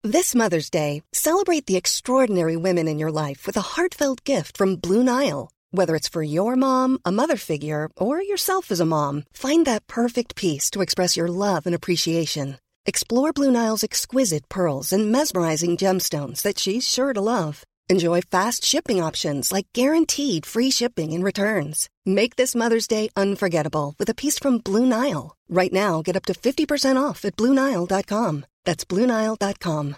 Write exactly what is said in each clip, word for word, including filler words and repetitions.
This Mother's Day, celebrate the extraordinary women in your life with a heartfelt gift from Blue Nile. Whether it's for your mom, a mother figure, or yourself as a mom, find that perfect piece to express your love and appreciation. Explore Blue Nile's exquisite pearls and mesmerizing gemstones that she's sure to love. Enjoy fast shipping options like guaranteed free shipping and returns. Make this Mother's Day unforgettable with a piece from Blue Nile. Right now, get up to fifty percent off at blue nile dot com. That's blue nile dot com.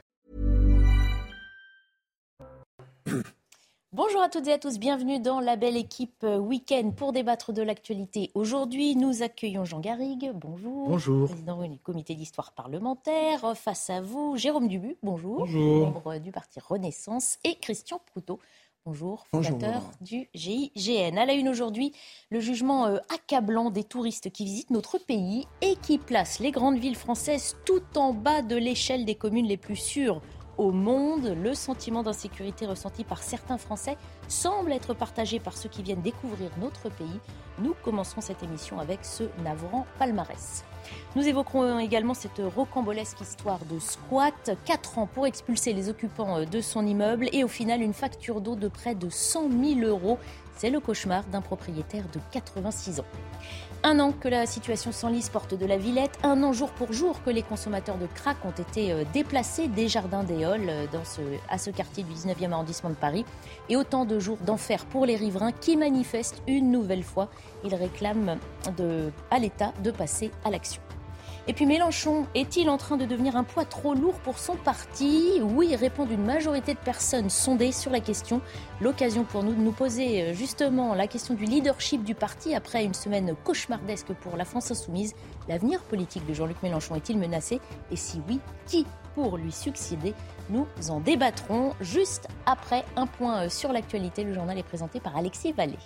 Bonjour à toutes et à tous, bienvenue dans la belle équipe week-end pour débattre de l'actualité. Aujourd'hui, nous accueillons Jean Garrigue, bonjour. Bonjour. Président du comité d'histoire parlementaire. Face à vous, Jérôme Dubu, bonjour. Bonjour. Membre du parti Renaissance. Et Christian Proutot, bonjour, Bonjour. fondateur du G I G N. À la une aujourd'hui, le jugement euh, accablant des touristes qui visitent notre pays et qui place les grandes villes françaises tout en bas de l'échelle des communes les plus sûres au monde. Le sentiment d'insécurité ressenti par certains Français semble être partagé par ceux qui viennent découvrir notre pays. Nous commencerons cette émission avec ce navrant palmarès. Nous évoquerons également cette rocambolesque histoire de squat. Quatre ans pour expulser les occupants de son immeuble et au final une facture d'eau de près de cent mille euros. C'est le cauchemar d'un propriétaire de quatre-vingt-six ans. Un an que la situation s'enlise porte de la Villette. Un an jour pour jour que les consommateurs de crack ont été déplacés des Jardins des Halles dans ce, à ce quartier du dix-neuvième arrondissement de Paris. Et autant de jours d'enfer pour les riverains qui manifestent une nouvelle fois. Ils réclament de, à l'État de passer à l'action. Et puis Mélenchon, est-il en train de devenir un poids trop lourd pour son parti ? Oui, répondent une majorité de personnes sondées sur la question. L'occasion pour nous de nous poser justement la question du leadership du parti après une semaine cauchemardesque pour la France insoumise. L'avenir politique de Jean-Luc Mélenchon est-il menacé ? Et si oui, qui pour lui succéder ? Nous en débattrons juste après un point sur l'actualité. Le journal est présenté par Alexis Vallée.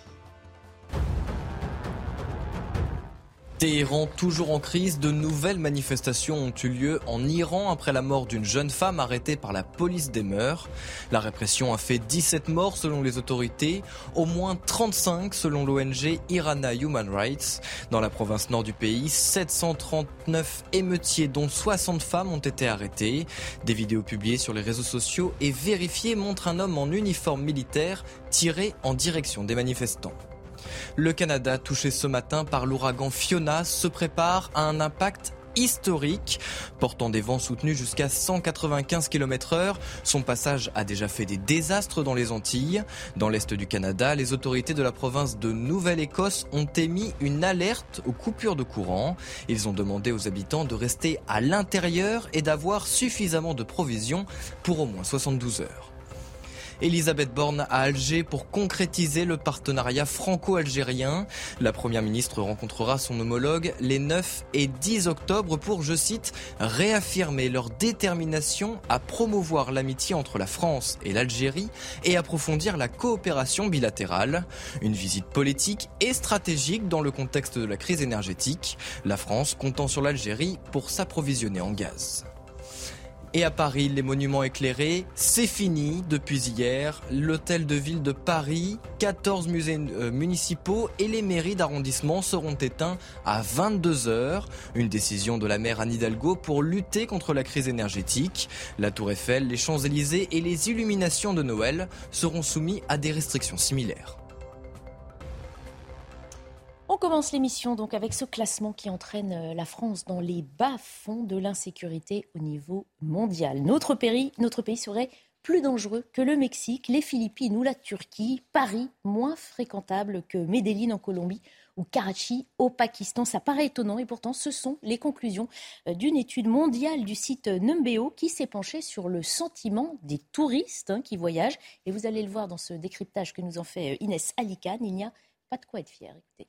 Téhéran, toujours en crise, de nouvelles manifestations ont eu lieu en Iran après la mort d'une jeune femme arrêtée par la police des mœurs. La répression a fait dix-sept morts selon les autorités, au moins trente-cinq selon l'O N G Irana Human Rights. Dans la province nord du pays, sept cent trente-neuf émeutiers dont soixante femmes ont été arrêtés. Des vidéos publiées sur les réseaux sociaux et vérifiées montrent un homme en uniforme militaire tiré en direction des manifestants. Le Canada, touché ce matin par l'ouragan Fiona, se prépare à un impact historique, portant des vents soutenus jusqu'à cent quatre-vingt-quinze kilomètres heure. Son passage a déjà fait des désastres dans les Antilles. Dans l'est du Canada, les autorités de la province de Nouvelle-Écosse ont émis une alerte aux coupures de courant. Ils ont demandé aux habitants de rester à l'intérieur et d'avoir suffisamment de provisions pour au moins soixante-douze heures. Elisabeth Borne à Alger pour concrétiser le partenariat franco-algérien. La première ministre rencontrera son homologue les neuf et dix octobre pour, je cite, réaffirmer leur détermination à promouvoir l'amitié entre la France et l'Algérie et approfondir la coopération bilatérale. Une visite politique et stratégique dans le contexte de la crise énergétique. La France comptant sur l'Algérie pour s'approvisionner en gaz. Et à Paris, les monuments éclairés, c'est fini depuis hier. L'hôtel de ville de Paris, quatorze musées euh, municipaux et les mairies d'arrondissement seront éteints à vingt-deux heures. Une décision de la maire Anne Hidalgo pour lutter contre la crise énergétique. La Tour Eiffel, les Champs-Élysées et les illuminations de Noël seront soumis à des restrictions similaires. On commence l'émission donc avec ce classement qui entraîne la France dans les bas-fonds de l'insécurité au niveau mondial. Notre pays, notre pays serait plus dangereux que le Mexique, les Philippines ou la Turquie. Paris, moins fréquentable que Medellín en Colombie ou Karachi au Pakistan. Ça paraît étonnant et pourtant ce sont les conclusions d'une étude mondiale du site Numbeo qui s'est penchée sur le sentiment des touristes hein, qui voyagent. Et vous allez le voir dans ce décryptage que nous en fait Inès Alicane, il n'y a pas de quoi être fier. Écoutez.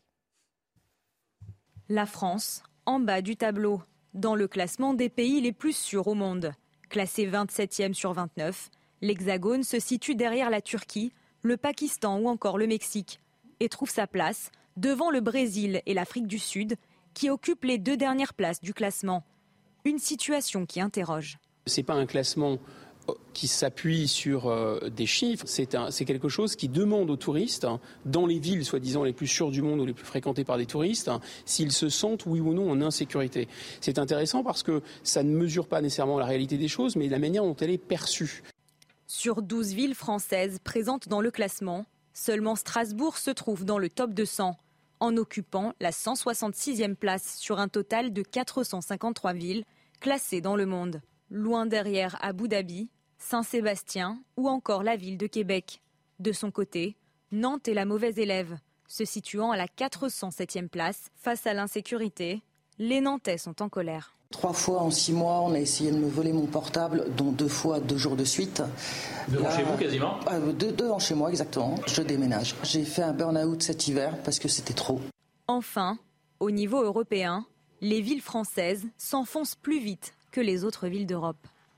La France, en bas du tableau, dans le classement des pays les plus sûrs au monde. Classé vingt-septième sur vingt-neuf, l'Hexagone se situe derrière la Turquie, le Pakistan ou encore le Mexique et trouve sa place devant le Brésil et l'Afrique du Sud qui occupent les deux dernières places du classement. Une situation qui interroge. Ce n'est pas un classement qui s'appuie sur euh, des chiffres, c'est, un, c'est quelque chose qui demande aux touristes, hein, dans les villes soi-disant les plus sûres du monde ou les plus fréquentées par des touristes, hein, s'ils se sentent oui ou non en insécurité. C'est intéressant parce que ça ne mesure pas nécessairement la réalité des choses, mais la manière dont elle est perçue. Sur douze villes françaises présentes dans le classement, seulement Strasbourg se trouve dans le top deux cents, en occupant la cent soixante-sixième place sur un total de quatre cent cinquante-trois villes classées dans le monde. Loin derrière Abu Dhabi, Saint-Sébastien ou encore la ville de Québec. De son côté, Nantes est la mauvaise élève, se situant à la quatre cent septième place. Face à l'insécurité, les Nantais sont en colère. Trois fois en six mois, on a essayé de me voler mon portable, dont deux fois deux jours de suite. Devant chez vous quasiment euh, deux, Devant chez moi, exactement. Je déménage. J'ai fait un burn-out cet hiver parce que c'était trop. Enfin, au niveau européen, les villes françaises s'enfoncent plus vite que les autres villes d'Europe.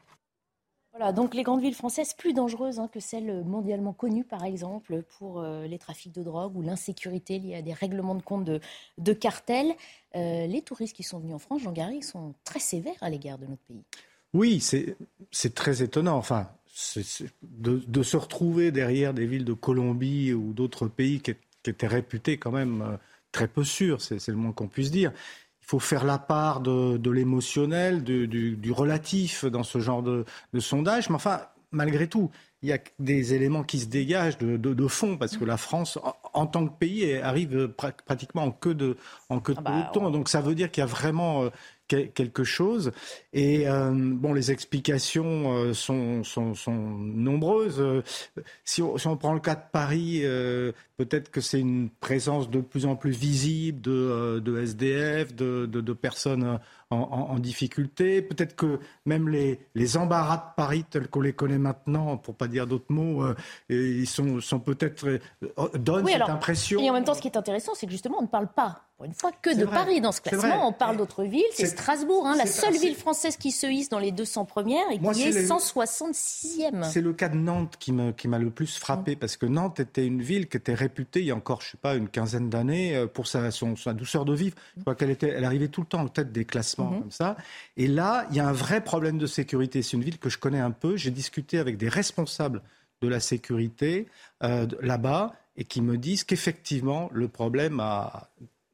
Voilà, donc les grandes villes françaises plus dangereuses hein, que celles mondialement connues, par exemple, pour euh, les trafics de drogue ou l'insécurité liée à des règlements de compte de, de cartels. Euh, les touristes qui sont venus en France, Jean Garry, sont très sévères à l'égard de notre pays. Oui, c'est, c'est très étonnant. Enfin, c'est, c'est de, de se retrouver derrière des villes de Colombie ou d'autres pays qui, qui étaient réputés quand même euh, très peu sûrs, c'est, c'est le moins qu'on puisse dire. Il faut faire la part de, de l'émotionnel, du, du, du relatif dans ce genre de, de sondage. Mais enfin, malgré tout, il y a des éléments qui se dégagent de, de, de fond, parce que la France, en, en tant que pays, arrive pra- pratiquement en queue de, en queue de ah bah, peloton. On... Donc ça veut dire qu'il y a vraiment euh, quelque chose. Et euh, bon, les explications euh, sont, sont, sont nombreuses. Euh, si, on, si on prend le cas de Paris, euh, peut-être que c'est une présence de plus en plus visible de, euh, de S D F, de, de, de personnes en, en, en difficulté. Peut-être que même les, les embarras de Paris, tels qu'on les connaît maintenant, pour pas dire d'autres mots, euh, ils sont, sont peut-être euh, donnent oui, cette alors, impression. Et en même temps, ce qui est intéressant, c'est que justement, on ne parle pas, pour une fois, que c'est de vrai, Paris dans ce classement. On parle d'autres villes. C'est, c'est Strasbourg, hein, la seule c'est... ville française qui se hisse dans les deux cents premières et Moi, qui est les... cent soixante-sixième. C'est le cas de Nantes qui, me, qui m'a le plus frappé, mmh. parce que Nantes était une ville qui était réputée, il y a encore, je sais pas, une quinzaine d'années, pour sa, son, sa douceur de vivre. Je crois qu'elle était, elle arrivait tout le temps en tête des classements mmh. comme ça. Et là, il y a un vrai problème de sécurité. C'est une ville que je connais un peu. J'ai discuté avec des responsables de la sécurité euh, là-bas et qui me disent qu'effectivement, le problème a...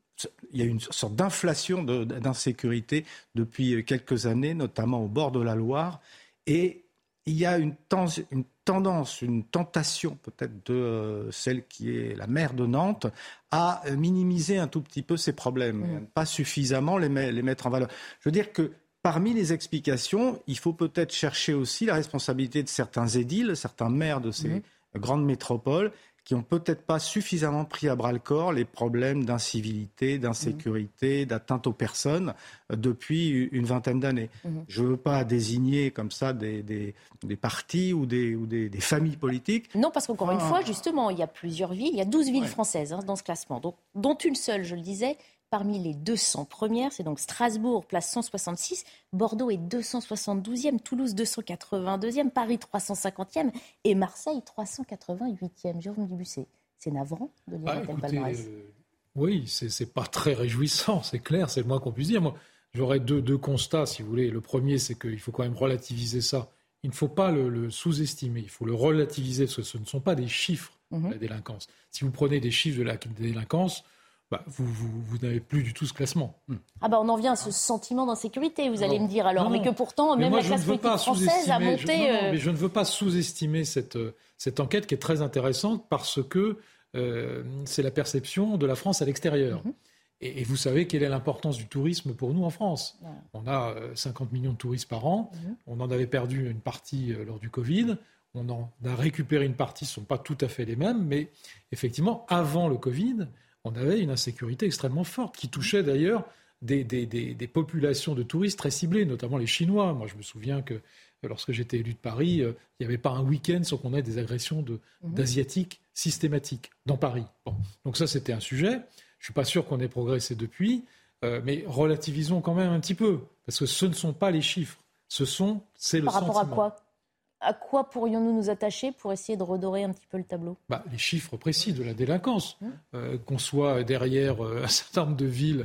Il y a une sorte d'inflation de, d'insécurité depuis quelques années, notamment au bord de la Loire. Et il y a une, ten, une tendance, une tentation peut-être de euh, celle qui est la maire de Nantes, à minimiser un tout petit peu ces problèmes, mmh. pas suffisamment les, les mettre en valeur. Je veux dire que parmi les explications, il faut peut-être chercher aussi la responsabilité de certains édiles, certains maires de ces mmh. grandes métropoles, qui n'ont peut-être pas suffisamment pris à bras-le-corps les problèmes d'incivilité, d'insécurité, mmh. d'atteinte aux personnes euh, depuis une vingtaine d'années. Mmh. Je ne veux pas désigner comme ça des, des, des partis ou, des, ou des, des familles politiques. Non, parce qu'encore ah. une fois, justement, il y a plusieurs villes, il y a douze villes ouais. françaises hein, dans ce classement, donc, dont une seule, je le disais, parmi les deux cents premières, c'est donc Strasbourg, place cent soixante-six, Bordeaux est deux cent soixante-douzième, Toulouse deux cent quatre-vingt-deuxième, Paris trois cent cinquantième et Marseille trois cent quatre-vingt-huitième. Jérôme Dubussé, c'est navrant de lire ah, un tel écoutez, palmarès. euh, Oui, c'est, c'est pas très réjouissant, c'est clair, c'est le moins qu'on puisse dire. Moi, j'aurais deux, deux constats, si vous voulez. Le premier, c'est qu'il faut quand même relativiser ça. Il ne faut pas le, le sous-estimer, il faut le relativiser, parce que ce ne sont pas des chiffres mm-hmm. de la délinquance. Si vous prenez des chiffres de la délinquance, bah, vous, vous, vous n'avez plus du tout ce classement. Hmm. Ah bah on en vient à ce sentiment d'insécurité, vous allez non. me dire alors, non, mais que pourtant, mais même moi, la classe politique française a monté... Je, non, non, euh... mais je ne veux pas sous-estimer cette, cette enquête qui est très intéressante parce que euh, c'est la perception de la France à l'extérieur. Mm-hmm. Et, et vous savez quelle est l'importance du tourisme pour nous en France. Ouais. On a euh, cinquante millions de touristes par an, mm-hmm. on en avait perdu une partie euh, lors du Covid, on en a récupéré une partie, ce ne sont pas tout à fait les mêmes, mais effectivement, avant le Covid... on avait une insécurité extrêmement forte qui touchait d'ailleurs des, des, des, des populations de touristes très ciblées, notamment les Chinois. Moi, je me souviens que lorsque j'étais élu de Paris, euh, il n'y avait pas un week-end sans qu'on ait des agressions de, mmh. d'Asiatiques systématiques dans Paris. Bon. Donc ça, c'était un sujet. Je ne suis pas sûr qu'on ait progressé depuis, euh, mais relativisons quand même un petit peu, parce que ce ne sont pas les chiffres, ce sont, c'est le sentiment. Par rapport à quoi ? À quoi pourrions-nous nous attacher pour essayer de redorer un petit peu le tableau ? bah, Les chiffres précis de la délinquance. Mmh. Euh, qu'on soit derrière euh, un certain nombre de villes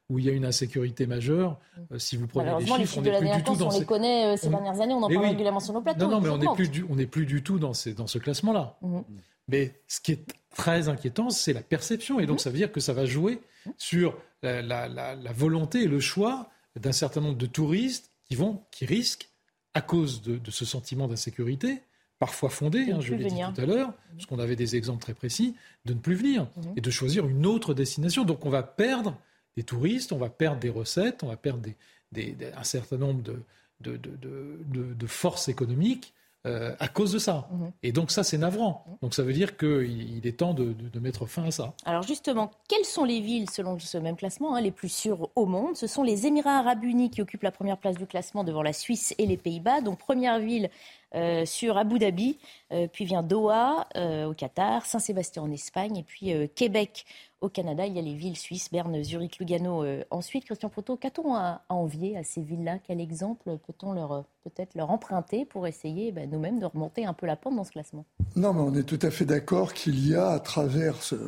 où il y a une insécurité majeure. Euh, si vous prenez les chiffres, les chiffres on de n'est la plus du tout délinquance, dans on ces... les connaît euh, ces on... dernières années, on en mais parle oui. régulièrement sur nos plateaux. Non, non, mais on n'est plus, du... on n'est plus du tout dans, ces... dans ce classement-là. Mm-hmm. Mais ce qui est très inquiétant, c'est la perception. Et donc, mm-hmm. ça veut dire que ça va jouer sur la, la, la, la volonté et le choix d'un certain nombre de touristes qui, vont, qui risquent, à cause de, de ce sentiment d'insécurité, parfois fondé, hein, je l'ai venir. dit tout à l'heure, mmh. parce qu'on avait des exemples très précis, de ne plus venir mmh. et de choisir une autre destination. Donc on va perdre des touristes, on va perdre des recettes, on va perdre des, des, des, un certain nombre de, de, de, de, de, de forces économiques euh, à cause de ça. Mmh. Et donc ça, c'est navrant. Mmh. Donc ça veut dire qu'il il est temps de, de, de mettre fin à ça. Alors justement, quelles sont les villes, selon ce même classement, hein, les plus sûres au monde ? Ce sont les Émirats arabes unis qui occupent la première place du classement devant la Suisse et les Pays-Bas. Donc première ville euh, sur Abu Dhabi, euh, puis vient Doha euh, au Qatar, Saint-Sébastien en Espagne et puis euh, Québec au Canada. Il y a les villes suisses, Berne, Zurich, Lugano. Euh, ensuite, Christian Proto, qu'a-t-on à, à envier à ces villes-là ? Quel exemple peut-on leur, peut-être leur emprunter pour essayer ben, nous-mêmes de remonter un peu la pente dans ce classement ? Non, mais on est tout à fait d'accord qu'il y a à travers ce,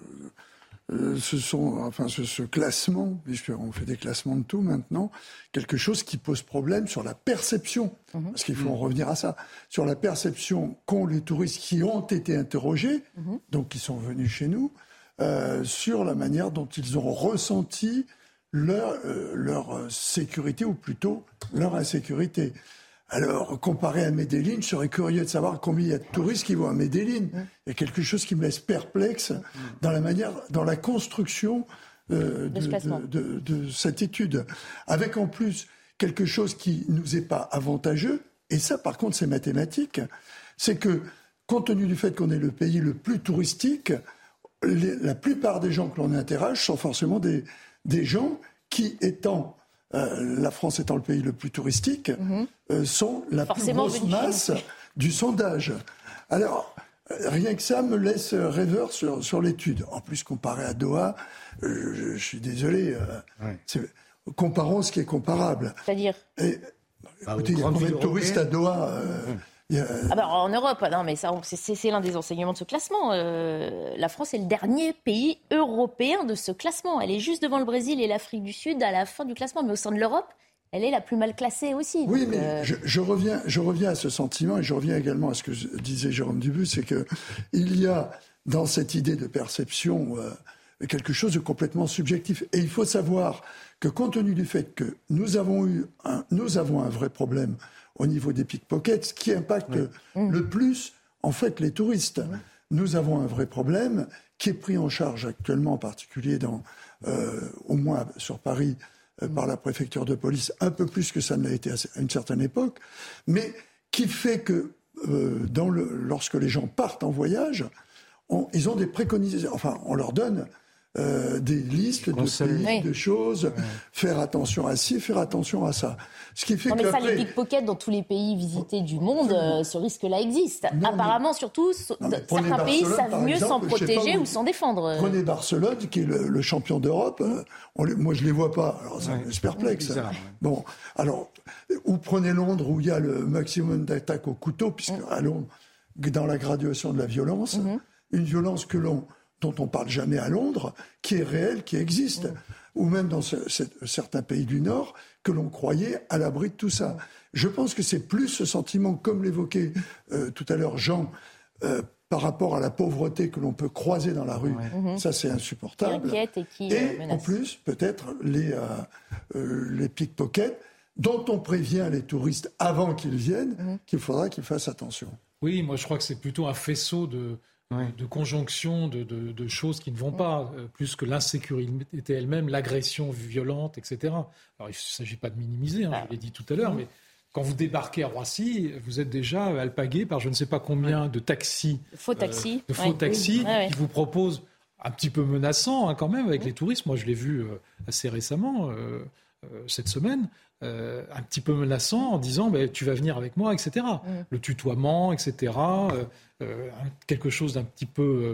euh, ce, sont, enfin, ce, ce classement, puisqu'on fait des classements de tout maintenant, quelque chose qui pose problème sur la perception, mmh. parce qu'il faut mmh. en revenir à ça, sur la perception qu'ont les touristes qui ont été interrogés, mmh. donc qui sont venus chez nous, euh, sur la manière dont ils ont ressenti leur, euh, leur sécurité, ou plutôt leur insécurité. Alors, comparé à Medellín, je serais curieux de savoir combien il y a de touristes qui vont à Medellín. Il y a quelque chose qui me laisse perplexe dans la manière, dans la construction euh, de, de, de, de cette étude. Avec en plus quelque chose qui nous est pas avantageux, et ça par contre c'est mathématique, c'est que compte tenu du fait qu'on est le pays le plus touristique, les, la plupart des gens que l'on interroge sont forcément des, des gens qui étant... Euh, la France étant le pays le plus touristique, mmh. euh, sont la Forcément plus grosse masse du sondage. Alors, euh, rien que ça me laisse rêveur sur, sur l'étude. En plus, comparé à Doha, euh, je, je suis désolé, euh, ouais. c'est, comparons ce qui est comparable. C'est-à-dire Et, bah, écoutez, il y a combien de touristes à Doha euh, mmh. A... Ah ben, en Europe, non, mais ça, c'est, c'est l'un des enseignements de ce classement. Euh, la France est le dernier pays européen de ce classement. Elle est juste devant le Brésil et l'Afrique du Sud à la fin du classement. Mais au sein de l'Europe, elle est la plus mal classée aussi. Oui, donc, mais euh... je, je, reviens, je reviens à ce sentiment et je reviens également à ce que disait Jérôme Dubus, c'est qu'il y a dans cette idée de perception euh, quelque chose de complètement subjectif. Et il faut savoir que compte tenu du fait que nous avons, eu un, nous avons un vrai problème au niveau des pickpockets, ce qui impacte oui. le plus, en fait, les touristes. Oui. Nous avons un vrai problème qui est pris en charge actuellement, en particulier dans, euh, au moins sur Paris, euh, par la préfecture de police, un peu plus que ça ne l'a été à une certaine époque, mais qui fait que euh, dans le, lorsque les gens partent en voyage, on, ils ont des préconisations, enfin, on leur donne Euh, des listes de pays, oui. de choses, oui. faire attention à ci, faire attention à ça. Ce qui fait non, mais qu'après... ça, les pickpockets dans tous les pays visités du monde, euh, ce risque-là existe. Non, Apparemment, mais... surtout, non, certains pays savent mieux exemple, s'en protéger pas, ou s'en défendre. Prenez Barcelone, qui est le, le champion d'Europe. Mmh. On les, moi, je ne les vois pas. Alors, ça ouais. me perplexe. Bizarre, ouais. Bon, alors, ou prenez Londres, où il y a le maximum d'attaques au couteau, puisque mmh. à Londres, dans la graduation de la violence, mmh. une violence que l'on... dont on ne parle jamais à Londres, qui est réel, qui existe, mmh. ou même dans ce, ce, certains pays du Nord, que l'on croyait à l'abri de tout ça. Mmh. Je pense que c'est plus ce sentiment, comme l'évoquait euh, tout à l'heure Jean, euh, par rapport à la pauvreté que l'on peut croiser dans la rue. Mmh. Ça, c'est insupportable. Qui inquiète et qui et menace. En plus, peut-être, les, euh, euh, les pickpockets, dont on prévient les touristes avant qu'ils viennent, mmh. qu'il faudra qu'ils fassent attention. Oui, moi je crois que c'est plutôt un faisceau de... Oui. de conjonction de, de, de choses qui ne vont pas, euh, plus que l'insécurité elle-même, l'agression violente, et cetera. Alors, il ne s'agit pas de minimiser, hein, je l'ai dit tout à l'heure, mais quand vous débarquez à Roissy, vous êtes déjà alpagué par je ne sais pas combien de taxis, faux taxis, euh, de faux oui. taxis oui. ouais, qui vous proposent, un petit peu menaçants hein, quand même, avec oui. les touristes. Moi, je l'ai vu euh, assez récemment, euh, euh, cette semaine, Euh, un petit peu menaçant en disant bah, tu vas venir avec moi, et cetera. Mmh. Le tutoiement, et cetera. Euh, euh, quelque chose d'un petit peu, euh,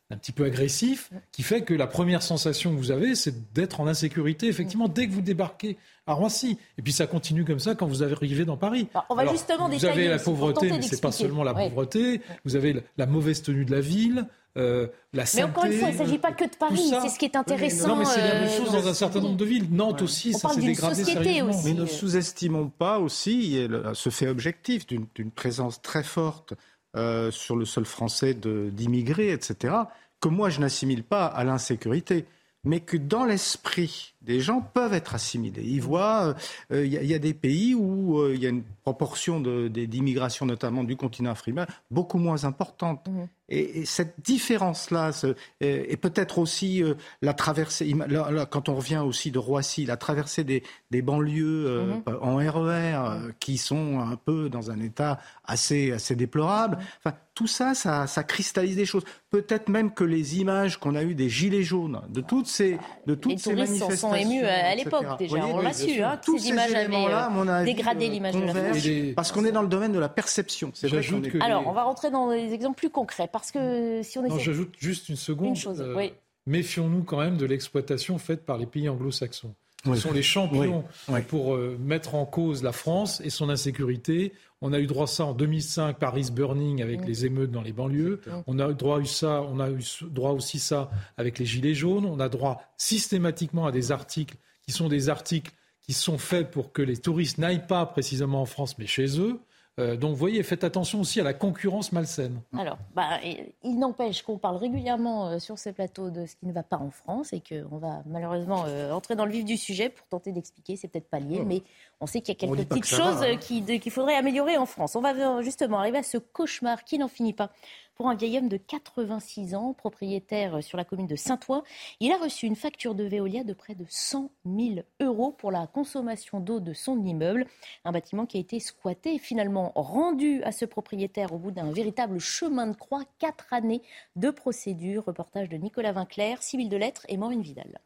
un petit peu agressif, qui fait que la première sensation que vous avez, c'est d'être en insécurité, effectivement, dès que vous débarquez à Roissy. Et puis ça continue comme ça quand vous arrivez dans Paris. Alors, on va Alors, justement vous détailler avez la aussi, pauvreté, pour mais c'est pas seulement la ouais. pauvreté. Vous avez la, la mauvaise tenue de la ville, euh, la Mais santé. encore une fois, il ne s'agit pas que de Paris, c'est ce qui est intéressant. Non, mais c'est la même euh, chose dans un certain nombre de villes. Nantes ouais. aussi, on ça parle s'est d'une dégradé société sérieusement. aussi. Mais ne sous-estimons pas aussi le, ce fait objectif d'une, d'une présence très forte euh, sur le sol français de, d'immigrés, et cetera, que moi je n'assimile pas à l'insécurité, mais que dans l'esprit des gens peuvent être assimilés. Ils voient, il euh, y, y a des pays où il euh, y a une proportion de, de, d'immigration, notamment du continent africain, beaucoup moins importante. Mmh. Et, et cette différence-là, ce, et, et peut-être aussi euh, la traversée, là, là, quand on revient aussi de Roissy, la traversée des, des banlieues euh, mmh. en R E R, euh, qui sont un peu dans un état assez, assez déplorable. Enfin, tout ça, ça, ça cristallise des choses. Peut-être même que les images qu'on a eues des gilets jaunes, de toutes ces, de toutes les ces manifestations, ému à l'époque déjà, voyez, on l'a su, hein, que ces images avaient dégradé l'image de la France. Les... Parce qu'on est dans le domaine de la perception. C'est vrai qu'on est... que Alors, les... on va rentrer dans des exemples plus concrets, parce que si on essaie... Non, j'ajoute juste une seconde. Une chose, euh, oui. Méfions-nous quand même de l'exploitation faite par les pays anglo-saxons. Ce oui. sont les champions oui. Oui. pour euh, mettre en cause la France et son insécurité. On a eu droit à ça en deux mille cinq, Paris Burning, avec mmh. les émeutes dans les banlieues. Mmh. On a eu droit à ça, on a eu droit aussi ça avec les gilets jaunes. On a droit systématiquement à des articles qui sont des articles qui sont faits pour que les touristes n'aillent pas précisément en France, mais chez eux. Euh, donc, vous voyez, faites attention aussi à la concurrence malsaine. Alors, bah, il n'empêche qu'on parle régulièrement euh, sur ces plateaux de ce qui ne va pas en France et qu'on va malheureusement euh, entrer dans le vif du sujet pour tenter d'expliquer. C'est peut-être pas lié, oh. mais on sait qu'il y a quelques petites choses va, hein. qui, de, qu'il faudrait améliorer en France. On va justement arriver à ce cauchemar qui n'en finit pas. Pour un vieil homme de quatre-vingt-six ans, propriétaire sur la commune de Saint-Ouen, il a reçu une facture de Veolia de près de cent mille euros pour la consommation d'eau de son immeuble. Un bâtiment qui a été squatté et finalement rendu à ce propriétaire au bout d'un véritable chemin de croix. Quatre années de procédure. Reportage de Nicolas Vinclair, Sybille Delettre et Maureen Vidal.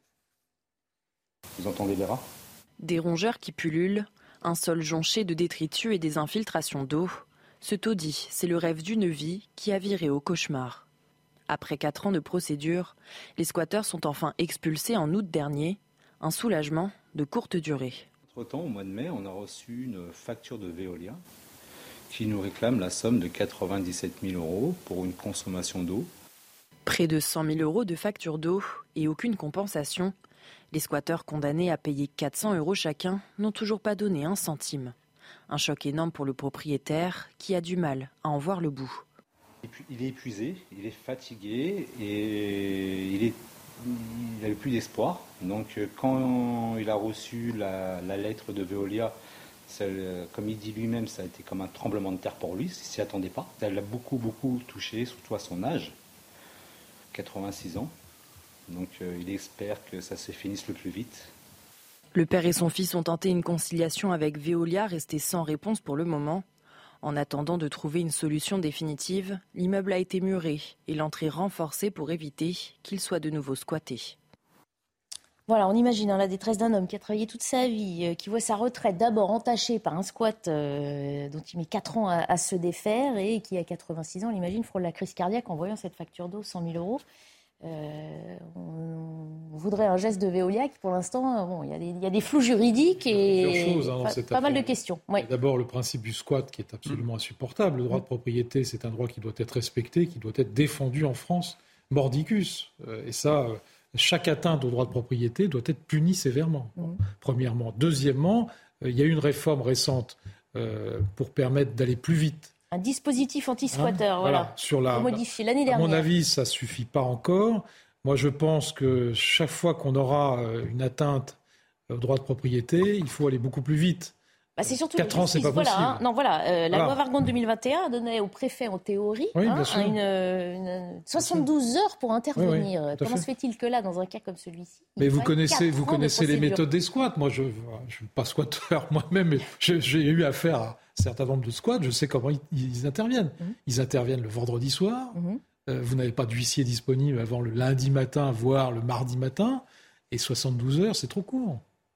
Vous entendez les rats ? Des rongeurs qui pullulent, un sol jonché de détritus et des infiltrations d'eau. Ce taudis, c'est le rêve d'une vie qui a viré au cauchemar. Après quatre ans de procédure, les squatteurs sont enfin expulsés en août dernier. Un soulagement de courte durée. Entre-temps, au mois de mai, on a reçu une facture de Veolia qui nous réclame la somme de quatre-vingt-dix-sept mille euros pour une consommation d'eau. Près de cent mille euros de facture d'eau et aucune compensation. Les squatteurs condamnés à payer quatre cents euros chacun n'ont toujours pas donné un centime. Un choc énorme pour le propriétaire qui a du mal à en voir le bout. Il est épuisé, il est fatigué et il est, il n'a plus d'espoir. Donc quand il a reçu la, la lettre de Veolia, ça, comme il dit lui-même, ça a été comme un tremblement de terre pour lui, il ne s'y attendait pas. Ça l'a beaucoup, beaucoup touché, surtout à son âge, quatre-vingt-six ans. Donc euh, il espère que ça se finisse le plus vite. Le père et son fils ont tenté une conciliation avec Veolia, restée sans réponse pour le moment. En attendant de trouver une solution définitive, l'immeuble a été muré et l'entrée renforcée pour éviter qu'il soit de nouveau squatté. Voilà, on imagine hein, la détresse d'un homme qui a travaillé toute sa vie, euh, qui voit sa retraite d'abord entachée par un squat euh, dont il met quatre ans à, à se défaire et qui, à quatre-vingt-six ans, on l'imagine, frôle la crise cardiaque en voyant cette facture d'eau, cent mille euros. Euh, on voudrait un geste de Veolia qui, pour l'instant, bon, il y a des, il y a des flous juridiques et choses, hein, pas, pas mal de questions. Ouais. D'abord, le principe du squat qui est absolument insupportable. Le droit de propriété, c'est un droit qui doit être respecté, qui doit être défendu en France, mordicus. Euh, et ça, euh, chaque atteinte au droit de propriété doit être punie sévèrement. Bon, mmh. Premièrement. Deuxièmement, euh, il y a eu une réforme récente euh, pour permettre d'aller plus vite. Un dispositif anti-squatter, hein, voilà, voilà. Sur la, modifié l'année dernière. À mon avis, ça ne suffit pas encore. Moi, je pense que chaque fois qu'on aura une atteinte au droit de propriété, il faut aller beaucoup plus vite. Bah, c'est surtout quatre ans, c'est pas voilà, possible. Hein. Non, voilà, euh, la voilà. loi Vargon deux mille vingt et un donnait au préfet, en théorie, oui, hein, une, une soixante-douze heures pour intervenir. Oui, oui, Comment se fait-il que là, dans un cas comme celui-ci, mais vous connaissez, vous connaissez les méthodes des squats. Moi, je ne suis pas squatteur moi-même, mais j'ai, j'ai eu affaire à un certain nombre de squats. Je sais comment ils, ils interviennent. Mmh. Ils interviennent le vendredi soir. Mmh. Euh, vous n'avez pas d'huissier disponible avant le lundi matin, voire le mardi matin. Et soixante-douze heures, c'est trop court.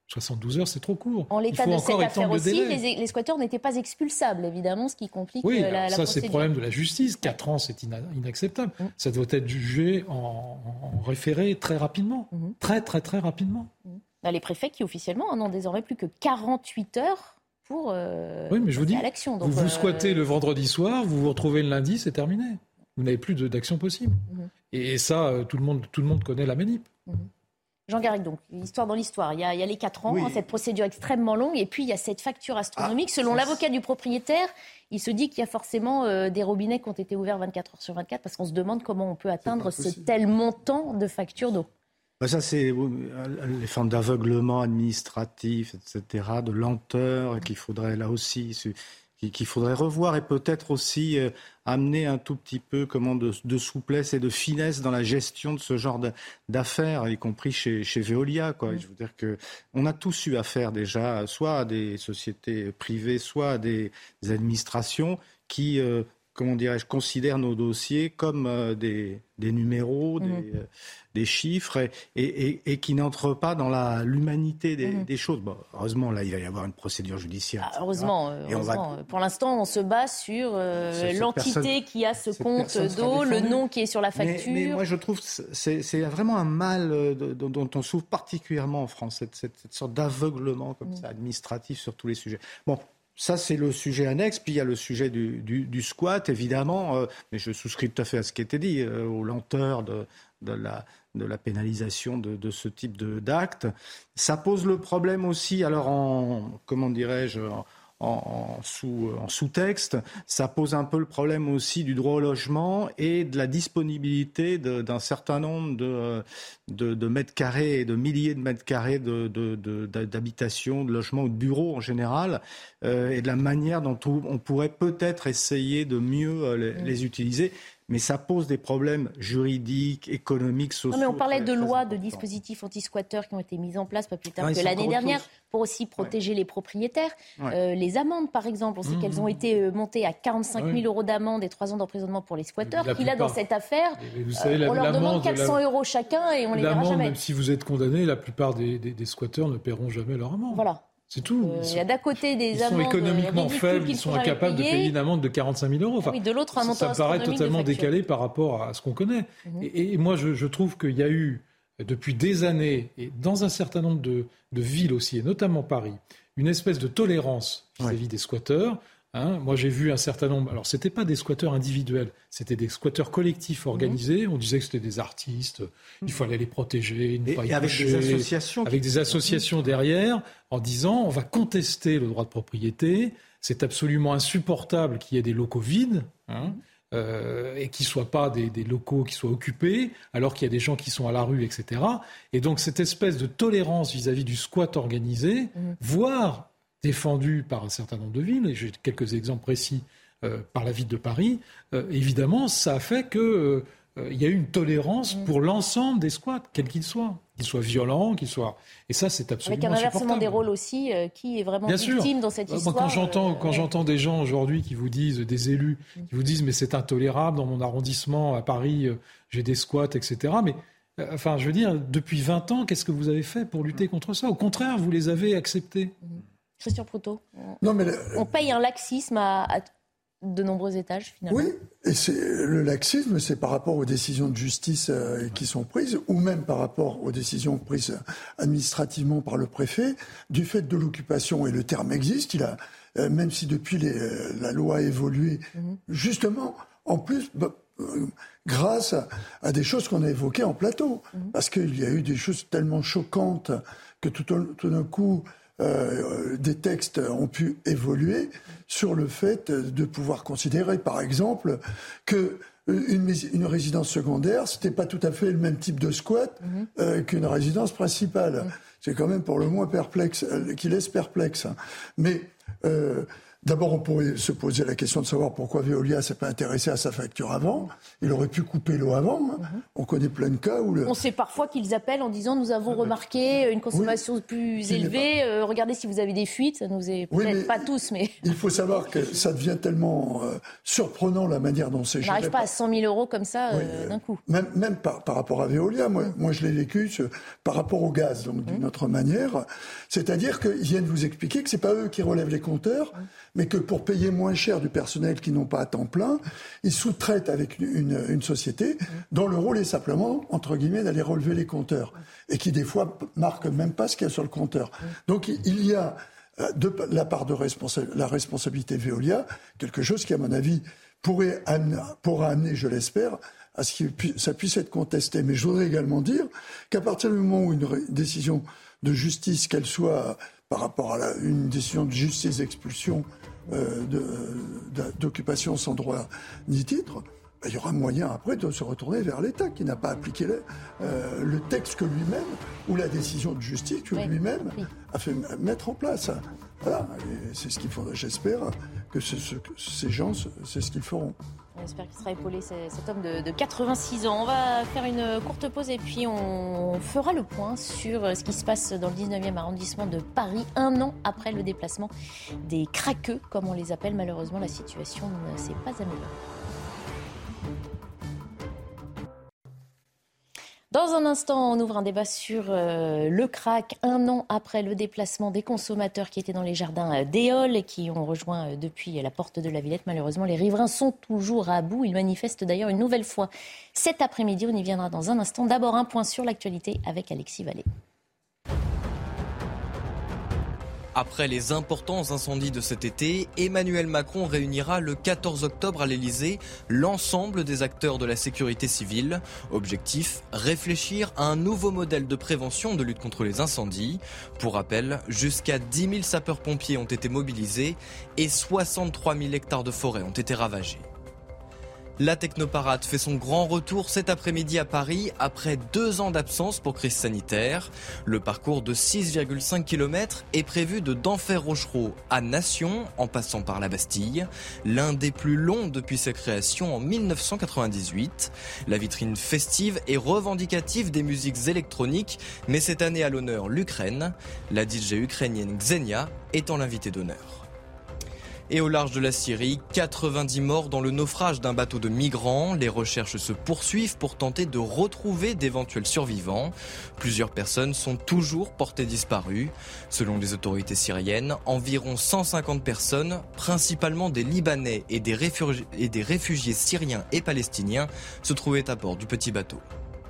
soixante-douze heures, c'est trop court. En l'état de cette affaire aussi, de les, les squatteurs n'étaient pas expulsables, évidemment, ce qui complique oui, la, la ça, procédure. C'est le problème de la justice. Quatre ans, c'est ina- inacceptable. Mmh. Ça doit être jugé en, en référé très rapidement. Mmh. Très, très, très rapidement. Mmh. Bah, les préfets qui, officiellement, n'ont désormais plus que quarante-huit heures pour euh, oui, mais je vous dis, à l'action. Donc, vous vous euh... squattez le vendredi soir, vous vous retrouvez le lundi, c'est terminé. Vous n'avez plus de, d'action possible. Mmh. Et, et ça, tout le monde, tout le monde connaît la manip. Mmh. Jean Garrigue, donc, histoire dans l'histoire. Il y a, il y a les quatre ans, oui. hein, cette procédure extrêmement longue, et puis il y a cette facture astronomique. Ah, Selon ça, l'avocat du propriétaire, il se dit qu'il y a forcément euh, des robinets qui ont été ouverts vingt-quatre heures sur vingt-quatre, parce qu'on se demande comment on peut atteindre ce tel montant de facture d'eau. Ben ça, c'est les formes d'aveuglement administratif, et cetera, de lenteur, qu'il faudrait là aussi... qu'il faudrait revoir et peut-être aussi euh, amener un tout petit peu comment, de, de souplesse et de finesse dans la gestion de ce genre de, d'affaires, y compris chez, chez Veolia. Quoi. Mmh. Je veux dire qu'on a tous eu affaire déjà, soit à des sociétés privées, soit à des, des administrations qui, euh, comment dirais-je, considèrent nos dossiers comme euh, des, des numéros, mmh. des, euh, des chiffres, et, et, et qui n'entrent pas dans la, l'humanité des, mmh. des choses. Bon, heureusement, là, il va y avoir une procédure judiciaire. Ah, heureusement. Euh, heureusement. Va... Pour l'instant, on se base sur euh, l'entité personne, qui a ce compte d'eau, le nom qui est sur la facture. Mais, mais moi, je trouve que c'est, c'est vraiment un mal de, de, dont on souffre particulièrement en France, cette, cette, cette sorte d'aveuglement comme mmh. ça, administratif sur tous les sujets. Bon. Ça, c'est le sujet annexe. Puis il y a le sujet du, du, du squat, évidemment. Euh, mais je souscris tout à fait à ce qui a été dit, euh, aux lenteurs de, de, la, de la pénalisation de, de ce type de, d'acte. Ça pose le problème aussi, alors en, comment dirais-je, en, en, sous, en sous-texte, ça pose un peu le problème aussi du droit au logement et de la disponibilité de, d'un certain nombre de, de, de mètres carrés et de milliers de mètres carrés de, de, de, d'habitation, de logements ou de bureaux en général, euh, et de la manière dont on pourrait peut-être essayer de mieux euh, les, les utiliser. Mais ça pose des problèmes juridiques, économiques, sociaux. Non, mais on parlait de lois, de dispositifs anti-squatteurs qui ont été mis en place pas plus tard non, que l'année dernière pour aussi protéger ouais. les propriétaires. Ouais. Euh, les amendes, par exemple, on sait mmh. qu'elles ont été euh, montées à quarante-cinq mille euros d'amende et trois ans d'emprisonnement pour les squatteurs. Puis là, dans cette affaire, vous savez, euh, la, on leur demande quatre cents euros chacun et on les verra jamais. Même si vous êtes condamné, la plupart des, des, des squatteurs ne paieront jamais leur amende. Voilà. C'est tout. Il euh, y a d'à côté des ils amendes. Ils sont économiquement faibles, ils sont incapables payer. de payer une amende de quarante-cinq mille euros. Enfin, oui, de l'autre, un montant ça me paraît totalement décalé par rapport à ce qu'on connaît. Mm-hmm. Et, et moi, je, je trouve qu'il y a eu, depuis des années, et dans un certain nombre de, de villes aussi, et notamment Paris, une espèce de tolérance vis-à-vis ouais. des squatteurs. Hein, moi, j'ai vu un certain nombre... Alors, ce n'étaient pas des squatteurs individuels, c'était des squatteurs collectifs organisés. Mmh. On disait que c'était des artistes, il fallait les protéger, ne et, pas y et avec toucher, des associations, avec des associations derrière, en disant on va contester le droit de propriété, c'est absolument insupportable qu'il y ait des locaux vides, hein, euh, et qu'ils ne soient pas des, des locaux qui soient occupés, alors qu'il y a des gens qui sont à la rue, et cetera. Et donc, cette espèce de tolérance vis-à-vis du squat organisé, mmh. voire... défendu par un certain nombre de villes, et j'ai quelques exemples précis euh, par la ville de Paris, euh, évidemment, ça a fait qu'il euh, y a eu une tolérance mmh. pour l'ensemble des squats, quels qu'ils soient, qu'ils soient violents, qu'ils soient... Et ça, c'est absolument Avec un inversement des rôles aussi, euh, qui est vraiment Bien victime sûr. dans cette Moi, histoire. Quand j'entends, euh, quand ouais. j'entends des gens aujourd'hui qui vous disent, des élus, mmh. qui vous disent « mais c'est intolérable, dans mon arrondissement, à Paris, euh, j'ai des squats, et cetera » Mais euh, enfin, je veux dire, depuis vingt ans, qu'est-ce que vous avez fait pour lutter contre ça ? Au contraire, vous les avez acceptés. Mmh. Christian Proutot, non, mais le... on paye un laxisme à, à de nombreux étages, finalement. Oui, et c'est, le laxisme, c'est par rapport aux décisions de justice euh, qui sont prises, ou même par rapport aux décisions prises administrativement par le préfet, du fait de l'occupation, et le terme existe, il a, euh, même si depuis les, euh, la loi a évolué, mmh. justement, en plus... Bah, euh, grâce à, à des choses qu'on a évoquées en plateau, mmh. parce qu'il y a eu des choses tellement choquantes que tout, tout d'un coup... Euh, des textes ont pu évoluer sur le fait de pouvoir considérer, par exemple, que une, une résidence secondaire, c'était pas tout à fait le même type de squat mmh. euh, qu'une résidence principale. Mmh. C'est quand même pour le moins perplexe, euh, qui laisse perplexe. Mais euh, D'abord, on pourrait se poser la question de savoir pourquoi Veolia s'est pas intéressé à sa facture avant. Il aurait pu couper l'eau avant. Hein. Mm-hmm. On connaît plein de cas où... Le... On sait parfois qu'ils appellent en disant « Nous avons remarqué une consommation oui, plus élevée. Euh, regardez si vous avez des fuites. » Ça nous est peut-être oui, pas tous, mais... Il faut savoir que ça devient tellement euh, surprenant la manière dont c'est géré. On n'arrive pas à cent mille euros comme ça oui, euh, d'un coup. Même, même par, par rapport à Veolia. Moi, moi je l'ai vécu ce, par rapport au gaz, donc d'une mmh. autre manière. C'est-à-dire qu'ils viennent vous expliquer que c'est pas eux qui relèvent les compteurs, mmh. mais que pour payer moins cher du personnel qui n'ont pas à temps plein, ils sous-traitent avec une, une société mmh. dont le rôle est simplement, entre guillemets, d'aller relever les compteurs. Et qui, des fois, marque même pas ce qu'il y a sur le compteur. Mmh. Donc, il y a, de la part de responsa- la responsabilité Veolia, quelque chose qui, à mon avis, pourrait amener, pourra amener, je l'espère, à ce que ça puisse être contesté. Mais je voudrais également dire qu'à partir du moment où une ré- décision de justice, qu'elle soit par rapport à la, une décision de justice d'expulsion euh, de, de, d'occupation sans droit ni titre, ben, il y aura moyen après de se retourner vers l'État qui n'a pas appliqué le, euh, le texte que lui-même, ou la décision de justice que oui. lui-même oui. a fait mettre en place. Voilà, et c'est ce qu'il faudra, j'espère que, ce, ce, que ces gens, c'est ce qu'ils feront. On espère qu'il sera épaulé, cet homme de, de quatre-vingt-six ans. On va faire une courte pause et puis on fera le point sur ce qui se passe dans le dix-neuvième arrondissement de Paris, un an après le déplacement des craqueux, comme on les appelle. Malheureusement, la situation ne s'est pas améliorée. Dans un instant, on ouvre un débat sur euh, le crack, un an après le déplacement des consommateurs qui étaient dans les jardins d'Éole et qui ont rejoint euh, depuis la porte de la Villette. Malheureusement, les riverains sont toujours à bout. Ils manifestent d'ailleurs une nouvelle fois cet après-midi. On y viendra dans un instant. D'abord, un point sur l'actualité avec Alexis Vallée. Après les importants incendies de cet été, Emmanuel Macron réunira le quatorze octobre à l'Elysée l'ensemble des acteurs de la sécurité civile. Objectif, réfléchir à un nouveau modèle de prévention de lutte contre les incendies. Pour rappel, jusqu'à dix mille sapeurs-pompiers ont été mobilisés et soixante-trois mille hectares de forêt ont été ravagés. La Technoparade fait son grand retour cet après-midi à Paris après deux ans d'absence pour crise sanitaire. Le parcours de six virgule cinq kilomètres est prévu de Denfert-Rochereau à Nation en passant par la Bastille. L'un des plus longs depuis sa création en mille neuf cent quatre-vingt-dix-huit. La vitrine festive et revendicative des musiques électroniques met cette année à l'honneur l'Ukraine. La D J ukrainienne Xenia étant l'invitée d'honneur. Et au large de la Syrie, quatre-vingt-dix morts dans le naufrage d'un bateau de migrants. Les recherches se poursuivent pour tenter de retrouver d'éventuels survivants. Plusieurs personnes sont toujours portées disparues. Selon les autorités syriennes, environ cent cinquante personnes, principalement des Libanais et des réfugiés, et des réfugiés syriens et palestiniens, se trouvaient à bord du petit bateau.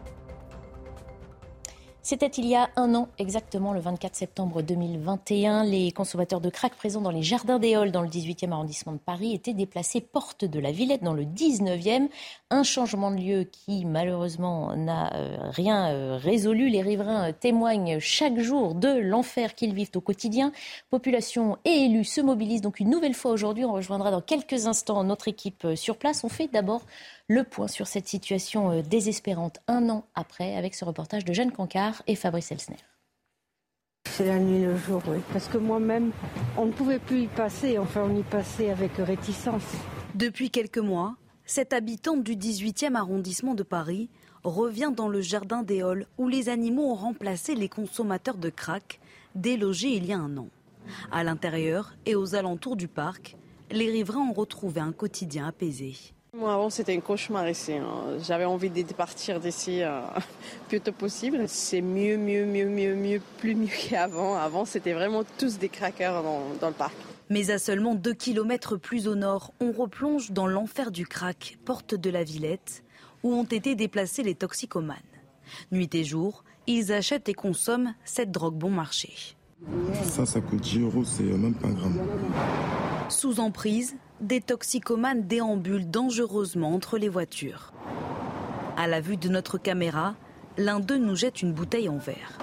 C'était il y a un an, exactement le vingt-quatre septembre deux mille vingt et un. Les consommateurs de crack présents dans les jardins d'Éole, dans le dix-huitième arrondissement de Paris, étaient déplacés porte de la Villette, dans le dix-neuvième. Un changement de lieu qui, malheureusement, n'a euh, rien euh, résolu. Les riverains euh, témoignent chaque jour de l'enfer qu'ils vivent au quotidien. Population et élus se mobilisent donc une nouvelle fois aujourd'hui. On rejoindra dans quelques instants notre équipe euh, sur place. On fait d'abord le point sur cette situation euh, désespérante un an après, avec ce reportage de Jeanne Cancard et Fabrice Elsner. C'est la nuit le jour, oui. Parce que moi-même, on ne pouvait plus y passer. Enfin, on y passait avec réticence. Depuis quelques mois, cette habitante du dix-huitième arrondissement de Paris revient dans le jardin d'Éole où les animaux ont remplacé les consommateurs de crack délogés il y a un an. À l'intérieur et aux alentours du parc, les riverains ont retrouvé un quotidien apaisé. Moi, avant, c'était un cauchemar ici. Hein. J'avais envie de partir d'ici euh, plus tôt possible. C'est mieux, mieux, mieux, mieux, mieux, plus mieux qu'avant. Avant, c'était vraiment tous des craqueurs dans, dans le parc. Mais à seulement deux kilomètres plus au nord, on replonge dans l'enfer du crack, porte de la Villette, où ont été déplacés les toxicomanes. Nuit et jour, ils achètent et consomment cette drogue bon marché. Ça, ça coûte dix euros, c'est même pas un gramme. Sous emprise, des toxicomanes déambulent dangereusement entre les voitures. À la vue de notre caméra, l'un d'eux nous jette une bouteille en verre.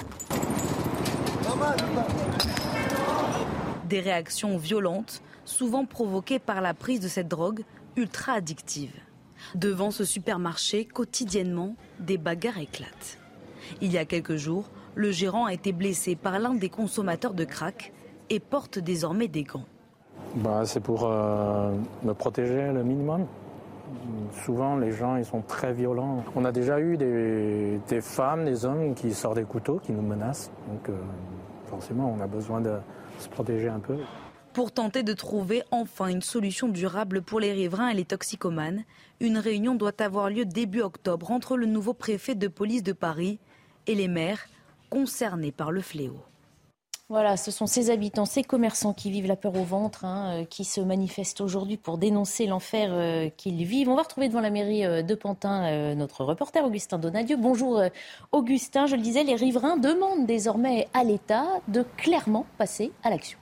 Des réactions violentes, souvent provoquées par la prise de cette drogue ultra addictive. Devant ce supermarché, quotidiennement, des bagarres éclatent. Il y a quelques jours, le gérant a été blessé par l'un des consommateurs de crack et porte désormais des gants. bah, c'est pour euh, me protéger le minimum. Souvent, les gens, ils sont très violents. On a déjà eu des, des femmes, des hommes qui sortent des couteaux, qui nous menacent. Donc, euh, forcément, on a besoin de se protéger un peu. Pour tenter de trouver enfin une solution durable pour les riverains et les toxicomanes, une réunion doit avoir lieu début octobre entre le nouveau préfet de police de Paris et les maires concernés par le fléau. Voilà, ce sont ces habitants, ces commerçants qui vivent la peur au ventre, hein, euh, qui se manifestent aujourd'hui pour dénoncer l'enfer euh, qu'ils vivent. On va retrouver devant la mairie euh, de Pantin euh, notre reporter Augustin Donadieu. Bonjour euh, Augustin, je le disais, les riverains demandent désormais à l'État de clairement passer à l'action.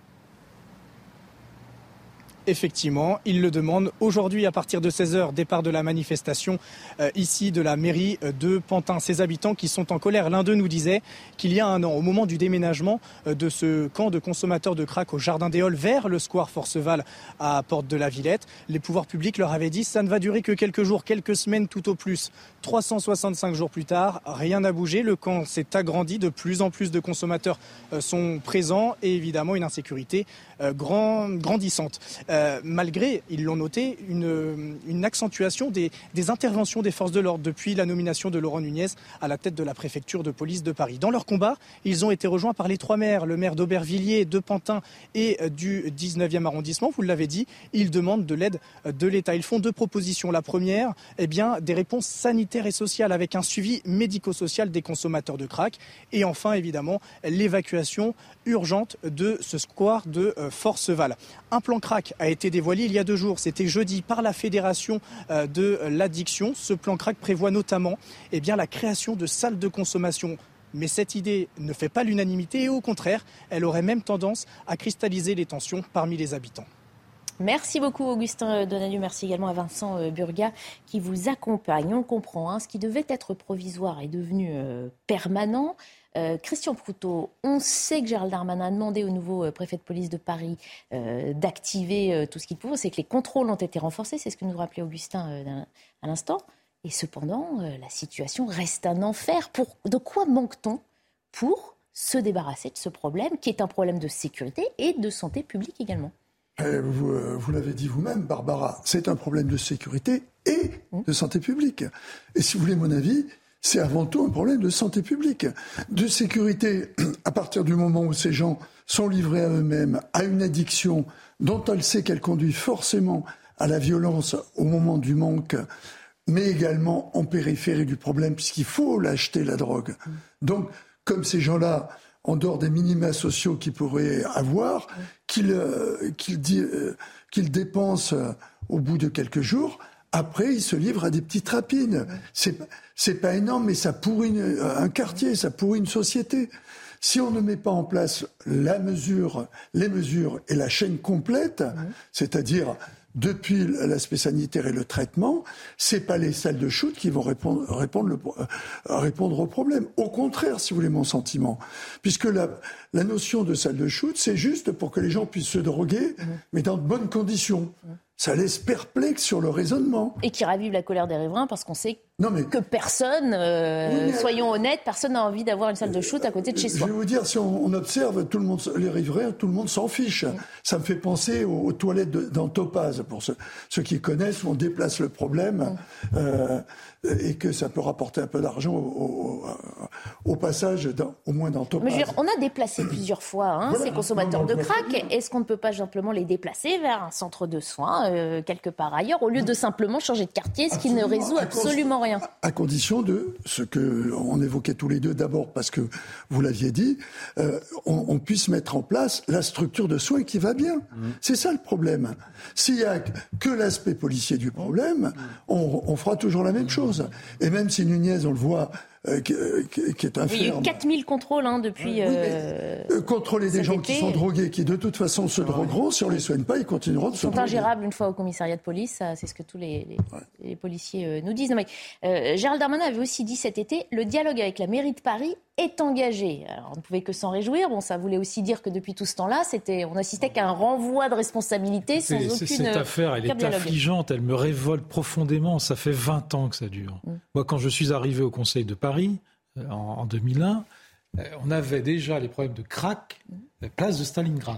Effectivement, ils le demandent. Aujourd'hui, à partir de seize heures, départ de la manifestation euh, ici de la mairie de Pantin. Ces habitants qui sont en colère, l'un d'eux nous disait qu'il y a un an, au moment du déménagement euh, de ce camp de consommateurs de crack au Jardin des Halles vers le square Forceval à Porte de la Villette, les pouvoirs publics leur avaient dit ça ne va durer que quelques jours, quelques semaines tout au plus. trois cent soixante-cinq jours plus tard, rien n'a bougé. Le camp s'est agrandi, de plus en plus de consommateurs euh, sont présents et évidemment une insécurité euh, grand, grandissante. Euh, malgré, ils l'ont noté, une, une accentuation des, des interventions des forces de l'ordre depuis la nomination de Laurent Nunez à la tête de la préfecture de police de Paris. Dans leur combat, ils ont été rejoints par les trois maires, le maire d'Aubervilliers, de Pantin et du dix-neuvième arrondissement. Vous l'avez dit, ils demandent de l'aide de l'État. Ils font deux propositions. La première, eh bien, des réponses sanitaires et sociales avec un suivi médico-social des consommateurs de crack. Et enfin, évidemment, l'évacuation urgente de ce square de Forceval. Un plan crack a été dévoilé il y a deux jours, c'était jeudi, par la Fédération de l'addiction. Ce plan crack prévoit notamment eh bien, la création de salles de consommation. Mais cette idée ne fait pas l'unanimité et au contraire, elle aurait même tendance à cristalliser les tensions parmi les habitants. Merci beaucoup Augustin Donadieu, merci également à Vincent Burga qui vous accompagne. On comprend, hein, ce qui devait être provisoire est devenu euh, permanent. Euh, Christian Proutot, on sait que Gérald Darmanin a demandé au nouveau euh, préfet de police de Paris euh, d'activer euh, tout ce qu'il pouvait. C'est que les contrôles ont été renforcés, c'est ce que nous rappelait Augustin euh, à l'instant. Et cependant, euh, la situation reste un enfer. Pour, de quoi manque-t-on pour se débarrasser de ce problème, qui est un problème de sécurité et de santé publique également ? Vous, vous l'avez dit vous-même, Barbara, c'est un problème de sécurité et de santé publique. Et si vous voulez mon avis, c'est avant tout un problème de santé publique. De sécurité, à partir du moment où ces gens sont livrés à eux-mêmes, à une addiction dont on sait qu'elle conduit forcément à la violence au moment du manque, mais également en périphérie du problème, puisqu'il faut l'acheter, la drogue. Donc, comme ces gens-là, en dehors des minima sociaux qu'ils pourraient avoir, qu'ils, euh, qu'ils, euh, qu'ils dépensent euh, au bout de quelques jours, après, ils se livrent à des petites rapines. C'est, c'est pas énorme, mais ça pourrit une, un quartier, ça pourrit une société. Si on ne met pas en place la mesure, les mesures et la chaîne complète, mmh. c'est-à-dire depuis l'aspect sanitaire et le traitement, c'est pas les salles de shoot qui vont répondre, répondre, le, euh, répondre au problème. Au contraire, si vous voulez mon sentiment, puisque la, la notion de salle de shoot, c'est juste pour que les gens puissent se droguer, mmh. mais dans de bonnes conditions. Mmh. Ça laisse perplexe sur le raisonnement. Et qui ravive la colère des riverains parce qu'on sait non mais, que personne, euh, oui, mais, soyons honnêtes, personne n'a envie d'avoir une salle de shoot à côté de chez soi. Je vais vous dire, si on, on observe, tout le monde, les riverains, tout le monde s'en fiche. Mmh. Ça me fait penser aux, aux toilettes de, dans Topaz, pour ceux, ceux qui connaissent, où on déplace le problème mmh. euh, et que ça peut rapporter un peu d'argent au, au, au passage, dans, au moins dans Topaz. Mais je veux dire, on a déplacé plusieurs fois hein, voilà. ces consommateurs de crack. Est-ce qu'on ne peut pas simplement les déplacer vers un centre de soins euh, quelque part ailleurs, au lieu de simplement changer de quartier, ce absolument, qui ne résout absolument rien. À condition de ce que on évoquait tous les deux, d'abord parce que vous l'aviez dit, euh, on, on puisse mettre en place la structure de soins qui va bien. Mmh. C'est ça le problème. S'il y a que l'aspect policier du problème, on, on fera toujours la même chose. Et même si Nunez, on le voit, Euh, qui, qui, qui est un oui, il y a eu quatre mille contrôles hein, depuis. Oui, euh, euh, contrôler des gens été. qui sont drogués, qui de toute façon se drogueront, si on ne les soigne pas, ils continueront de ils se sont droguer. ingérables une fois au commissariat de police, ça, c'est ce que tous les, les, ouais. les policiers euh, nous disent. Non, mais, euh, Gérald Darmanin avait aussi dit cet été, le dialogue avec la mairie de Paris est engagé. Alors, on ne pouvait que s'en réjouir. Bon, ça voulait aussi dire que depuis tout ce temps-là, c'était, on assistait qu'à un renvoi de responsabilité sans c'est, aucune. C'est, cette affaire, elle est dialogue. affligeante, elle me révolte profondément. Ça fait vingt ans que ça dure. Mm. Moi, quand je suis arrivé au Conseil de Paris, en deux mille un, on avait déjà les problèmes de crack, place de Stalingrad.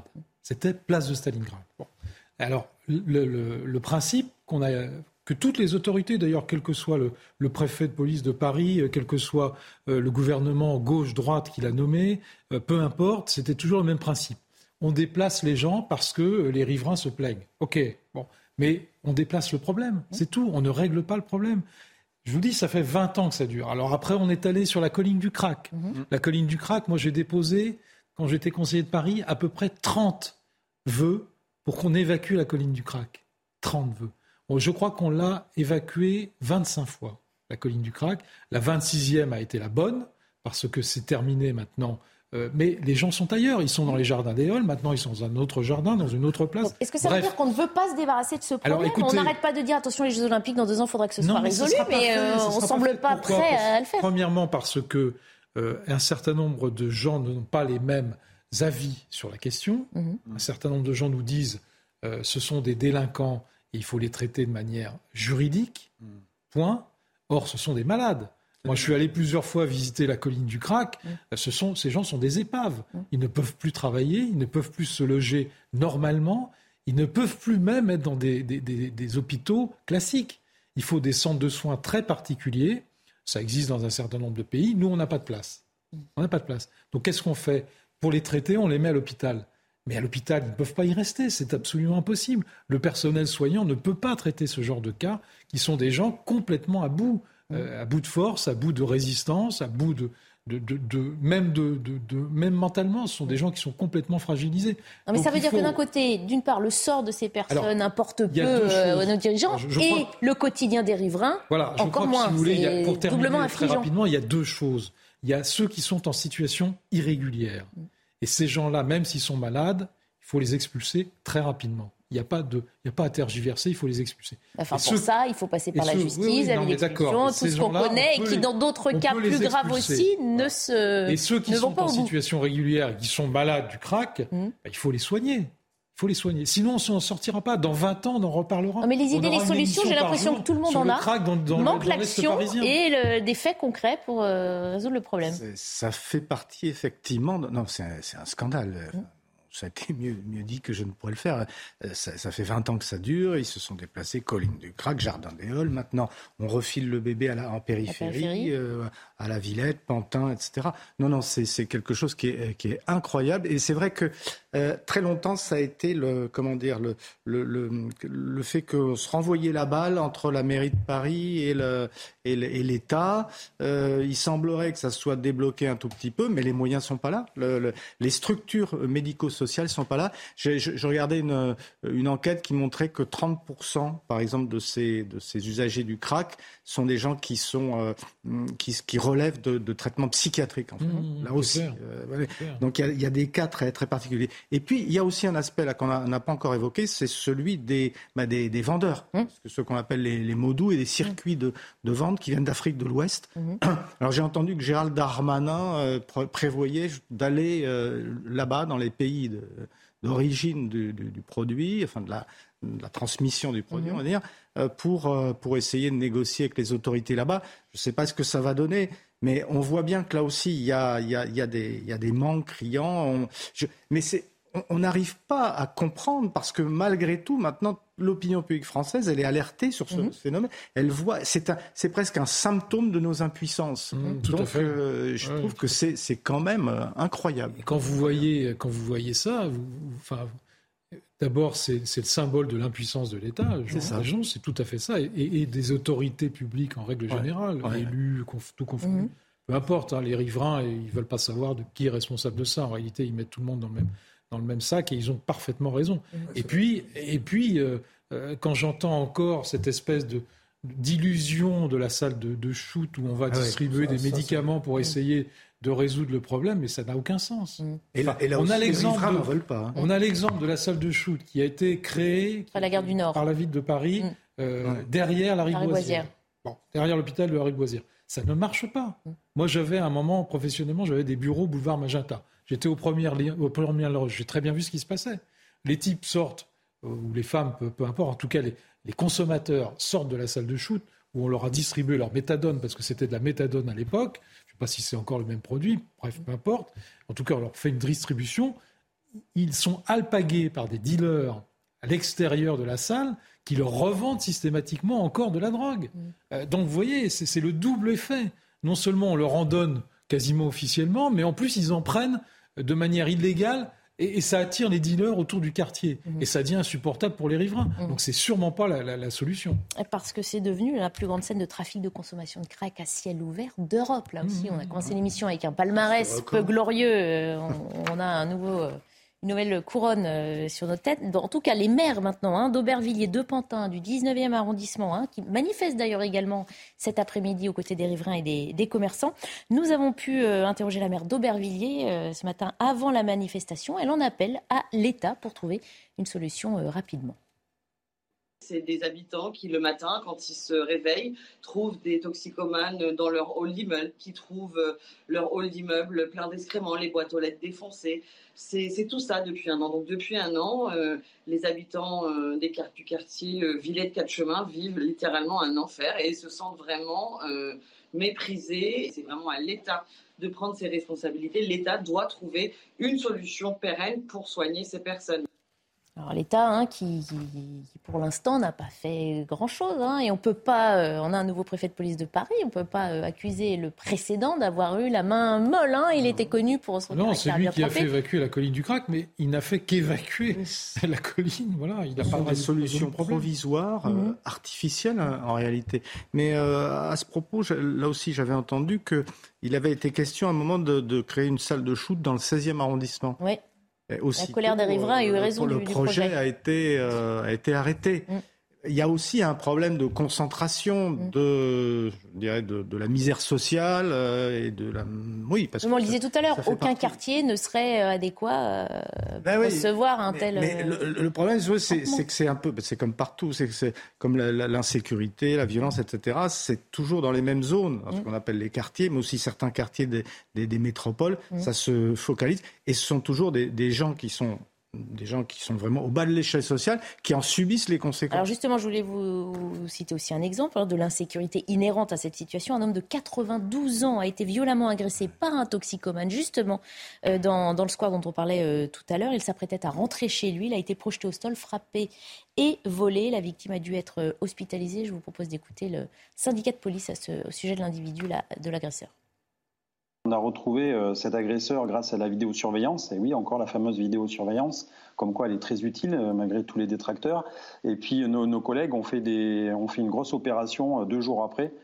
C'était place de Stalingrad. Bon. Alors, le, le, le principe qu'on a, que toutes les autorités, d'ailleurs, quel que soit le, le préfet de police de Paris, quel que soit euh, le gouvernement gauche-droite qui l'a nommé, euh, peu importe, c'était toujours le même principe. On déplace les gens parce que les riverains se plaignent. OK, bon, mais on déplace le problème, c'est tout, on ne règle pas le problème. Je vous dis, ça fait vingt ans que ça dure. Alors après, on est allé sur la colline du Crac. Mmh. La colline du Crac, moi j'ai déposé, quand j'étais conseiller de Paris, à peu près trente vœux pour qu'on évacue la colline du Crac. trente vœux. Bon, je crois qu'on l'a évacuée vingt-cinq fois, la colline du Crac. La vingt-sixième a été la bonne, parce que c'est terminé maintenant. Euh, mais les gens sont ailleurs, ils sont dans les jardins des Halles, maintenant ils sont dans un autre jardin, dans une autre place. Donc, est-ce que ça Bref. veut dire qu'on ne veut pas se débarrasser de ce problème? Alors, écoutez, on n'arrête pas de dire attention les Jeux Olympiques, dans deux ans il faudra que ce non, soit mais résolu, ce mais euh, on ne semble pas Pourquoi? prêt Parce, à le faire. Premièrement parce que euh, un certain nombre de gens n'ont pas les mêmes avis sur la question. Mm-hmm. Un certain nombre de gens nous disent euh, ce sont des délinquants et il faut les traiter de manière juridique, mm. point. Or, ce sont des malades. Moi, je suis allé plusieurs fois visiter la colline du Crac. Mm. Ce sont, ces gens sont des épaves. Mm. Ils ne peuvent plus travailler, ils ne peuvent plus se loger normalement, ils ne peuvent plus même être dans des, des, des, des hôpitaux classiques. Il faut des centres de soins très particuliers. Ça existe dans un certain nombre de pays. Nous, on n'a pas de place. On n'a pas de place. Donc, qu'est-ce qu'on fait? Pour les traiter, on les met à l'hôpital. Mais à l'hôpital, ils ne peuvent pas y rester. C'est absolument impossible. Le personnel soignant ne peut pas traiter ce genre de cas qui sont des gens complètement à bout. Euh, à bout de force, à bout de résistance, à bout de, de, de, de, même, de, de, de même mentalement, ce sont des gens qui sont complètement fragilisés. Non, mais Donc, ça veut dire faut... que d'un côté, d'une part, le sort de ces personnes Alors, importe peu euh, à nos dirigeants, je, je et crois... le quotidien des riverains, voilà, je encore crois que, moins. Si vous voulez, il y a, pour terminer doublement très affligeant. rapidement, il y a deux choses. Il y a ceux qui sont en situation irrégulière. Mm. Et ces gens-là, même s'ils sont malades, il faut les expulser très rapidement. Il n'y a pas de, il n'y a pas à tergiverser, il faut les expulser. Enfin, et pour ceux, ça, il faut passer par la ceux, justice, oui, oui, avec l'expulsion, tout ce qu'on connaît, et qui, dans d'autres cas plus graves aussi, ne se Et ceux qui ne sont vont pas en au bout. situation régulière et qui sont malades du crack, mmh. bah, il faut les soigner. Il faut les soigner. Sinon, on ne s'en sortira pas. Dans vingt ans, on en reparlera. Non, mais les idées, les solutions, j'ai l'impression que tout le monde en a. Dans, dans, manque dans l'action et le, des faits concrets pour euh, résoudre le problème. C'est, ça fait partie, effectivement... De... Non, c'est un, c'est un scandale. Mmh. Ça a été mieux, mieux dit que je ne pourrais le faire. Ça, ça fait vingt ans que ça dure. Ils se sont déplacés, colline du Crac, jardin des Halles. Maintenant, on refile le bébé à la, en périphérie, la périphérie. Euh, à la Villette, Pantin, et cetera. Non, non, c'est, c'est quelque chose qui est, qui est incroyable. Et c'est vrai que euh, très longtemps, ça a été le, comment dire, le, le, le, le fait qu'on se renvoyait la balle entre la mairie de Paris et, le, et, le, et l'État. Euh, il semblerait que ça soit débloqué un tout petit peu, mais les moyens sont pas là. Le, le, les structures médico-sociales sont pas là. Je, je, je regardais une, une enquête qui montrait que trente pour cent, par exemple, de ces, de ces usagers du crack sont des gens qui sont euh, qui, qui relèvent de, de traitements psychiatriques. En fait. Mmh, là aussi. Euh, ouais. Donc il y, y a des cas très, très particuliers. Et puis il y a aussi un aspect là qu'on n'a pas encore évoqué, c'est celui des, bah, des, des vendeurs, mmh. parce que ceux qu'on appelle les, les modus et des circuits mmh. de, de vente qui viennent d'Afrique de l'Ouest. Mmh. Alors j'ai entendu que Gérald Darmanin euh, pr- prévoyait d'aller euh, là-bas dans les pays de, d'origine du, du, du produit, enfin de la, de la transmission du produit, mmh. on va dire. Pour, pour essayer de négocier avec les autorités là-bas. Je ne sais pas ce que ça va donner, mais on voit bien que là aussi, il y a, il y a, il y a, des, il y a des manques criants. On, je, mais c'est, on n'arrive pas à comprendre parce que malgré tout, maintenant, l'opinion publique française, elle est alertée sur ce mmh. phénomène. Elle voit, c'est, un, c'est presque un symptôme de nos impuissances. Mmh, tout Donc, à fait. Euh, je ouais, trouve que c'est, c'est quand même euh, incroyable. Et quand vous voyez, quand vous voyez ça, vous, enfin... D'abord, c'est, c'est le symbole de l'impuissance de l'État. C'est, ça. c'est tout à fait ça. Et, et des autorités publiques en règle générale, ouais, élus, ouais. Conf, tout confondu. Mmh. Peu importe, hein, les riverains, ils ne veulent pas savoir de qui est responsable de ça. En réalité, ils mettent tout le monde dans le même, dans le même sac et ils ont parfaitement raison. Mmh. Et, puis, et puis, euh, euh, quand j'entends encore cette espèce de, d'illusion de la salle de, de shoot où on va ah distribuer ouais, ça, des ça, médicaments ça, pour essayer de résoudre le problème, mais ça n'a aucun sens. Mmh. Et là, et là on, aussi, a l'exemple de, pas, hein. on a l'exemple de la salle de shoot qui a été créée par la gare du Nord, par la ville de Paris, mmh. euh, ouais. derrière la Riboisière. Bon, derrière l'hôpital de la Riboisière. Ça ne marche pas. Mmh. Moi, j'avais à un moment, professionnellement, j'avais des bureaux boulevard Magenta. J'étais aux premières, aux premières loges. J'ai très bien vu ce qui se passait. Les types sortent, ou les femmes, peu, peu importe, en tout cas, les, les consommateurs sortent de la salle de shoot où on leur a distribué leur méthadone, parce que c'était de la méthadone à l'époque. Je ne sais pas si c'est encore le même produit, bref, peu importe. En tout cas, on leur fait une distribution. ils sont alpagués par des dealers à l'extérieur de la salle qui leur revendent systématiquement encore de la drogue. Mmh. Euh, donc vous voyez, c'est, c'est le double effet. Non seulement on leur en donne quasiment officiellement, mais en plus ils en prennent de manière illégale et, et ça attire les dealers autour du quartier. Mmh. Et ça devient insupportable pour les riverains. Mmh. Donc c'est sûrement pas la, la, la solution. Parce que c'est devenu la plus grande scène de trafic de consommation de crack à ciel ouvert d'Europe. Là aussi, mmh. on a commencé l'émission avec un palmarès peu glorieux. On, on a un nouveau... Euh, une nouvelle couronne euh, sur notre tête. En tout cas, les maires maintenant hein, d'Aubervilliers, de Pantin, du dix-neuvième arrondissement, hein, qui manifestent d'ailleurs également cet après-midi aux côtés des riverains et des, des commerçants. Nous avons pu euh, interroger la maire d'Aubervilliers euh, ce matin avant la manifestation. Elle en appelle à l'État pour trouver une solution euh, rapidement. C'est des habitants qui, le matin, quand ils se réveillent, trouvent des toxicomanes dans leur hall d'immeuble, qui trouvent leur hall d'immeuble plein d'excréments, les boîtes aux lettres défoncées. C'est, c'est tout ça depuis un an. Donc depuis un an, euh, les habitants euh, des, du quartier euh, Villette-Quatre-Chemins vivent littéralement un enfer et se sentent vraiment euh, méprisés. C'est vraiment à l'État de prendre ses responsabilités. L'État doit trouver une solution pérenne pour soigner ces personnes. Alors l'État, hein, qui, qui, qui pour l'instant n'a pas fait grand-chose, hein, et on peut pas. Euh, on a un nouveau préfet de police de Paris, on peut pas euh, accuser le précédent d'avoir eu la main molle. Hein, il était connu pour son non, caractère c'est lui bien qui trempé. a fait évacuer la colline du crack, mais il n'a fait qu'évacuer la colline. Voilà, il n'a pas des solutions provisoires, mmh. euh, artificielles en réalité. Mais euh, à ce propos, je, là aussi, j'avais entendu que il avait été question à un moment de, de créer une salle de shoot dans le seizième arrondissement. Oui. Aussitôt, la colère des riverains a eu raison le du, projet du projet. a été, euh, a été arrêté. Mm. Il y a aussi un problème de concentration mm. de, je dirais, de, de la misère sociale euh, et de la... Oui, parce Comme que on le disait tout à l'heure, aucun partie. quartier ne serait adéquat euh, ben pour oui, recevoir un mais, tel... Mais le, le problème, c'est, c'est que c'est un peu... C'est comme partout, c'est que c'est comme la, la, l'insécurité, la violence, et cetera. C'est toujours dans les mêmes zones, ce mm. qu'on appelle les quartiers, mais aussi certains quartiers des, des, des métropoles. Mm. Ça se focalise. Et ce sont toujours des, des gens qui sont... des gens qui sont vraiment au bas de l'échelle sociale, qui en subissent les conséquences. Alors justement, je voulais vous citer aussi un exemple hein, de l'insécurité inhérente à cette situation. Un homme de quatre-vingt-douze ans a été violemment agressé par un toxicomane, justement, euh, dans, dans le square dont on parlait euh, tout à l'heure. Il s'apprêtait à rentrer chez lui. Il a été projeté au sol, frappé et volé. La victime a dû être euh, hospitalisée. Je vous propose d'écouter le syndicat de police à ce, au sujet de l'individu, là, de l'agresseur. On a retrouvé euh, cet agresseur grâce à la vidéosurveillance, et oui, encore la fameuse vidéosurveillance, comme quoi elle est très utile euh, malgré tous les détracteurs. Et puis nos, nos collègues ont fait, des, ont fait une grosse opération euh, deux jours après.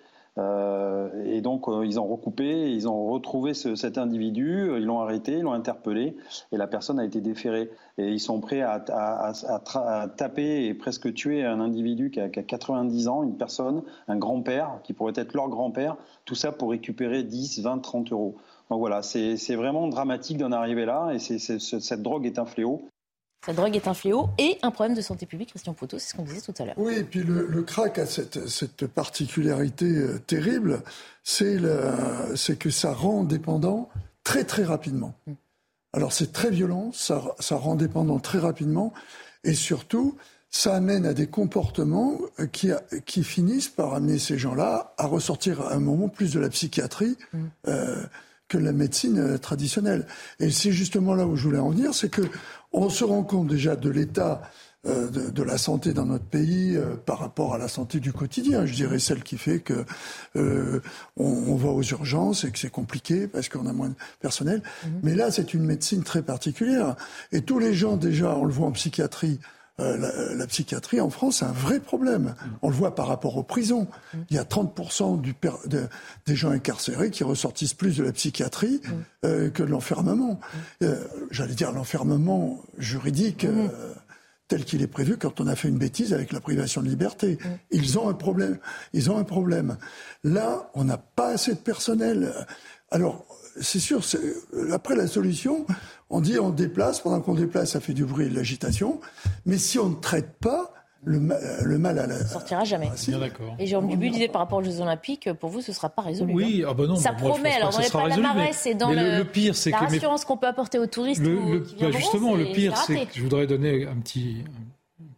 Euh, et donc euh, ils ont recoupé, ils ont retrouvé ce, cet individu, ils l'ont arrêté, ils l'ont interpellé, et la personne a été déférée. Et ils sont prêts à, à, à, à, à taper et presque tuer un individu qui a, qui a quatre-vingt-dix ans, une personne, un grand-père, qui pourrait être leur grand-père, tout ça pour récupérer dix, vingt, trente euros. Donc voilà, c'est, c'est vraiment dramatique d'en arriver là, et c'est, c'est, cette drogue est un fléau. Cette drogue est un fléau et un problème de santé publique, Christian Poteau, c'est ce qu'on disait tout à l'heure. Oui, et puis le, le crack a cette, cette particularité euh, terrible, c'est, le, c'est que ça rend dépendant très très rapidement. Mm. Alors c'est très violent, ça, ça rend dépendant très rapidement, et surtout, ça amène à des comportements qui, qui finissent par amener ces gens-là à ressortir à un moment plus de la psychiatrie mm. euh, que la médecine traditionnelle. Et c'est justement là où je voulais en venir, c'est que on se rend compte déjà de l'état euh, de, de la santé dans notre pays euh, par rapport à la santé du quotidien. Je dirais celle qui fait que euh, on, on va aux urgences et que c'est compliqué parce qu'on a moins de personnel. Mmh. Mais là, c'est une médecine très particulière. Et tous les gens, déjà, on le voit en psychiatrie, euh, la, la psychiatrie en France, c'est un vrai problème. Mmh. On le voit par rapport aux prisons. Mmh. Il y a trente pour cent du per, de, des gens incarcérés qui ressortissent plus de la psychiatrie mmh. euh, que de l'enfermement. Mmh. Euh, j'allais dire l'enfermement juridique mmh. euh, tel qu'il est prévu quand on a fait une bêtise avec la privation de liberté. Mmh. Ils ont un problème. Ils ont un problème. Là, on n'a pas assez de personnel. Alors, c'est sûr, c'est, après la solution, on dit on déplace, pendant qu'on déplace, ça fait du bruit et de l'agitation, mais si on ne traite pas, le mal, le mal à la... Ça ne sortira jamais. Ah, bien d'accord. Et Jérôme Dubu disait par rapport aux Jeux Olympiques, pour vous, ce ne sera pas résolu. Oui, hein. ah bah non, ça moi, promet, alors dans les palmarès et dans le, le pire, c'est la que rassurance mes... qu'on peut apporter aux touristes. Le, ou, le, qui bah justement, c'est, le pire, c'est, c'est que je voudrais donner un petit...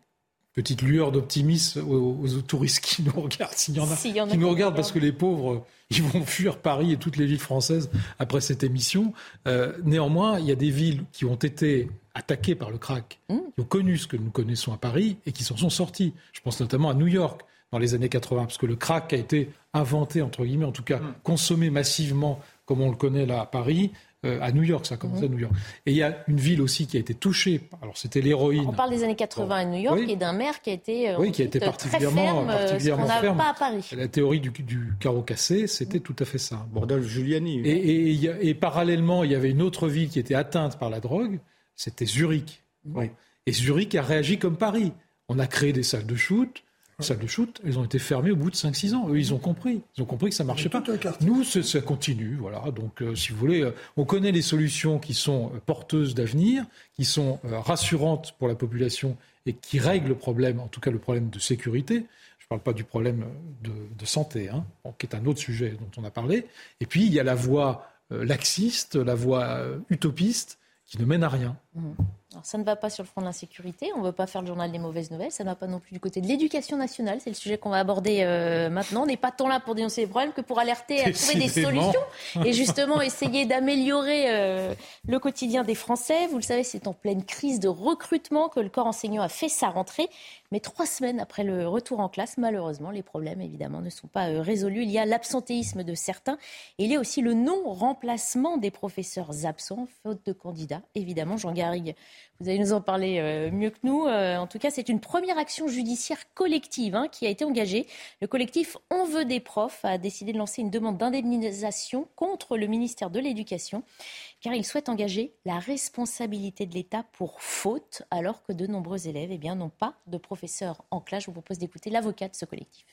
petite lueur d'optimisme aux, aux touristes qui nous regardent, s'il y en a, s'il y en a qui nous regardent, parce que les pauvres, ils vont fuir Paris et toutes les villes françaises après cette émission. Euh, néanmoins, il y a des villes qui ont été attaquées par le crack, mmh. qui ont connu ce que nous connaissons à Paris et qui s'en sont sortis. Je pense notamment à New York dans les années quatre-vingts, parce que le crack a été inventé, entre guillemets, en tout cas mmh. consommé massivement, comme on le connaît là à Paris, Euh, à New York, ça a commencé mmh. à New York. Et il y a une ville aussi qui a été touchée. Alors c'était l'héroïne. On parle des années quatre-vingts à New York oui. et d'un maire qui a été, euh, oui, qui a été particulièrement, très ferme, particulièrement ce qu'on ferme. n'a pas à Paris. La théorie du, du carreau cassé, c'était mmh. tout à fait ça. Bon. Rodolphe Giuliani. Et, et, et, et parallèlement, il y avait une autre ville qui était atteinte par la drogue, c'était Zurich. Mmh. Oui. Et Zurich a réagi comme Paris. On a créé des salles de shoot. Les salles de shoot, elles ont été fermées au bout de cinq six ans. Eux, ils ont compris. Ils ont compris que ça ne marchait pas. Nous, ça, ça continue. Voilà. Donc, euh, si vous voulez, euh, on connaît les solutions qui sont euh, porteuses d'avenir, qui sont euh, rassurantes pour la population et qui règlent le problème, en tout cas le problème de sécurité. Je ne parle pas du problème de, de santé, hein, qui est un autre sujet dont on a parlé. Et puis, il y a la voie euh, laxiste, la voie euh, utopiste, qui ne mène à rien. Mmh. Alors, ça ne va pas sur le front de l'insécurité, on ne veut pas faire le journal des mauvaises nouvelles, ça ne va pas non plus du côté de l'éducation nationale, c'est le sujet qu'on va aborder euh, maintenant. On n'est pas tant là pour dénoncer les problèmes que pour alerter et à trouver des solutions et justement essayer d'améliorer euh, le quotidien des Français. Vous le savez, c'est en pleine crise de recrutement que le corps enseignant a fait sa rentrée. Mais trois semaines après le retour en classe, malheureusement, les problèmes, évidemment, ne sont pas euh, résolus. Il y a l'absentéisme de certains et il y a aussi le non-remplacement des professeurs absents, faute de candidats. Évidemment, Jean Garrigue, vous allez nous en parler euh, mieux que nous. Euh, en tout cas, c'est une première action judiciaire collective hein, qui a été engagée. Le collectif On veut des profs a décidé de lancer une demande d'indemnisation contre le ministère de l'Éducation, car il souhaite engager la responsabilité de l'État pour faute, alors que de nombreux élèves eh bien, n'ont pas de professeurs en classe. Je vous propose d'écouter l'avocat de ce collectif.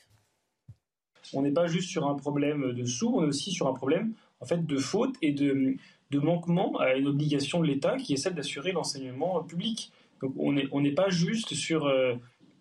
On n'est pas juste sur un problème de sous, on est aussi sur un problème en fait, de faute et de, de manquement à une obligation de l'État qui est celle d'assurer l'enseignement public. Donc on n'est on n'est pas juste sur... Euh,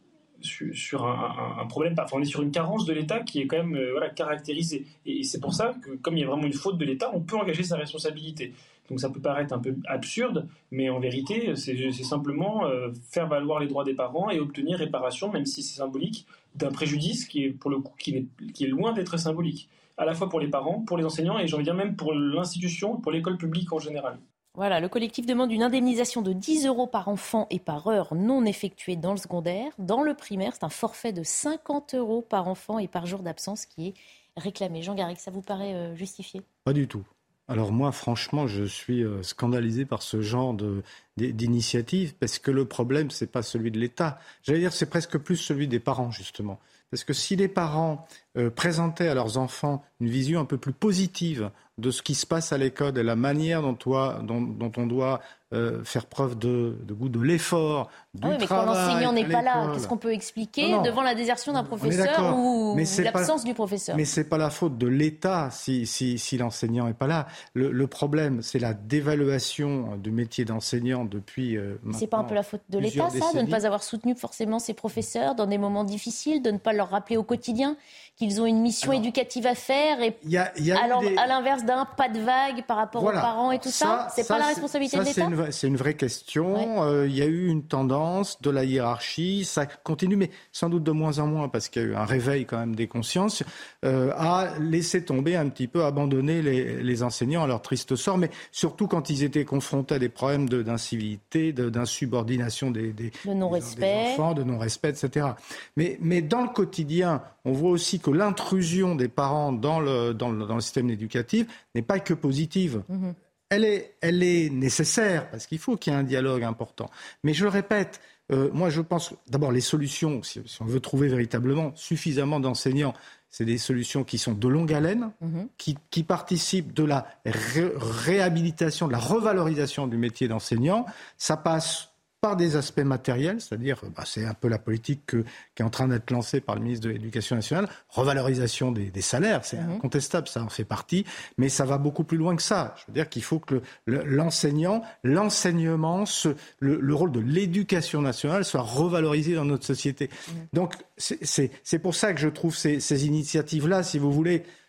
sur, sur un, un, un problème, enfin on est sur une carence de l'État qui est quand même euh, voilà, caractérisée. Et, et c'est pour ça que comme il y a vraiment une faute de l'État, on peut engager sa responsabilité. Donc ça peut paraître un peu absurde, mais en vérité, c'est, c'est simplement euh, faire valoir les droits des parents et obtenir réparation, même si c'est symbolique, d'un préjudice qui est pour le coup qui est, qui est loin d'être symbolique, à la fois pour les parents, pour les enseignants et j'en viens même pour l'institution, pour l'école publique en général. Voilà, le collectif demande une indemnisation de dix euros par enfant et par heure non effectuée dans le secondaire. Dans le primaire, c'est un forfait de cinquante euros par enfant et par jour d'absence qui est réclamé. Jean Garrigue, ça vous paraît euh, justifié ? Pas du tout. Alors moi, franchement, je suis euh, scandalisé par ce genre de, d'initiative parce que le problème, c'est pas celui de l'État. J'allais dire, c'est presque plus celui des parents, justement. Parce que si les parents euh, présentaient à leurs enfants une vision un peu plus positive de ce qui se passe à l'école et la manière dont, toi, dont, dont on doit euh, faire preuve de, de goût de l'effort, du ah oui, mais travail. Quand l'enseignant n'est pas là, l'école. Qu'est-ce qu'on peut expliquer non, non. devant la désertion d'un professeur ou mais c'est l'absence pas, du professeur ? Mais c'est pas la faute de l'État si, si, si l'enseignant n'est pas là. Le, le problème, c'est la dévaluation du métier d'enseignant depuis euh, maintenant. C'est pas un peu la faute de l'État, ça, de ne pas avoir soutenu forcément ses professeurs dans des moments difficiles, de ne pas leur rappeler au quotidien qu'ils ont une mission Alors, éducative à faire et y a, y a à, des... à l'inverse d'un pas de vague par rapport voilà. aux parents et tout ça, ça c'est ça, pas la responsabilité ça, de l'État ? C'est une, c'est une vraie question. Il ouais. euh, y a eu une tendance de la hiérarchie, ça continue, mais sans doute de moins en moins parce qu'il y a eu un réveil quand même des consciences, euh, à laisser tomber un petit peu, abandonner les, les enseignants à leur triste sort, mais surtout quand ils étaient confrontés à des problèmes de, d'incivilité, de, d'insubordination des, des, de non-respect. des enfants, de non-respect, et cetera. Mais, mais dans le quotidien, on voit aussi que l'intrusion des parents dans le, dans le, dans le système éducatif n'est pas que positive. Mmh. Elle est, elle est nécessaire parce qu'il faut qu'il y ait un dialogue important. Mais je le répète, euh, moi je pense d'abord les solutions, si, si on veut trouver véritablement suffisamment d'enseignants, c'est des solutions qui sont de longue haleine, mmh. qui, qui participent de la ré- réhabilitation, de la revalorisation du métier d'enseignant. Ça passe par des aspects matériels, c'est-à-dire, bah, c'est un peu la politique que, qui est en train d'être lancée par le ministre de l'Éducation nationale, revalorisation des, des salaires, c'est mmh. incontestable, ça en fait partie, mais ça va beaucoup plus loin que ça. Je veux dire qu'il faut que le, le, l'enseignant, l'enseignement, ce, le, le rôle de l'éducation nationale soit revalorisé dans notre société. Mmh. Donc, c'est, c'est, c'est pour ça que je trouve ces, ces initiatives-là, si vous voulez,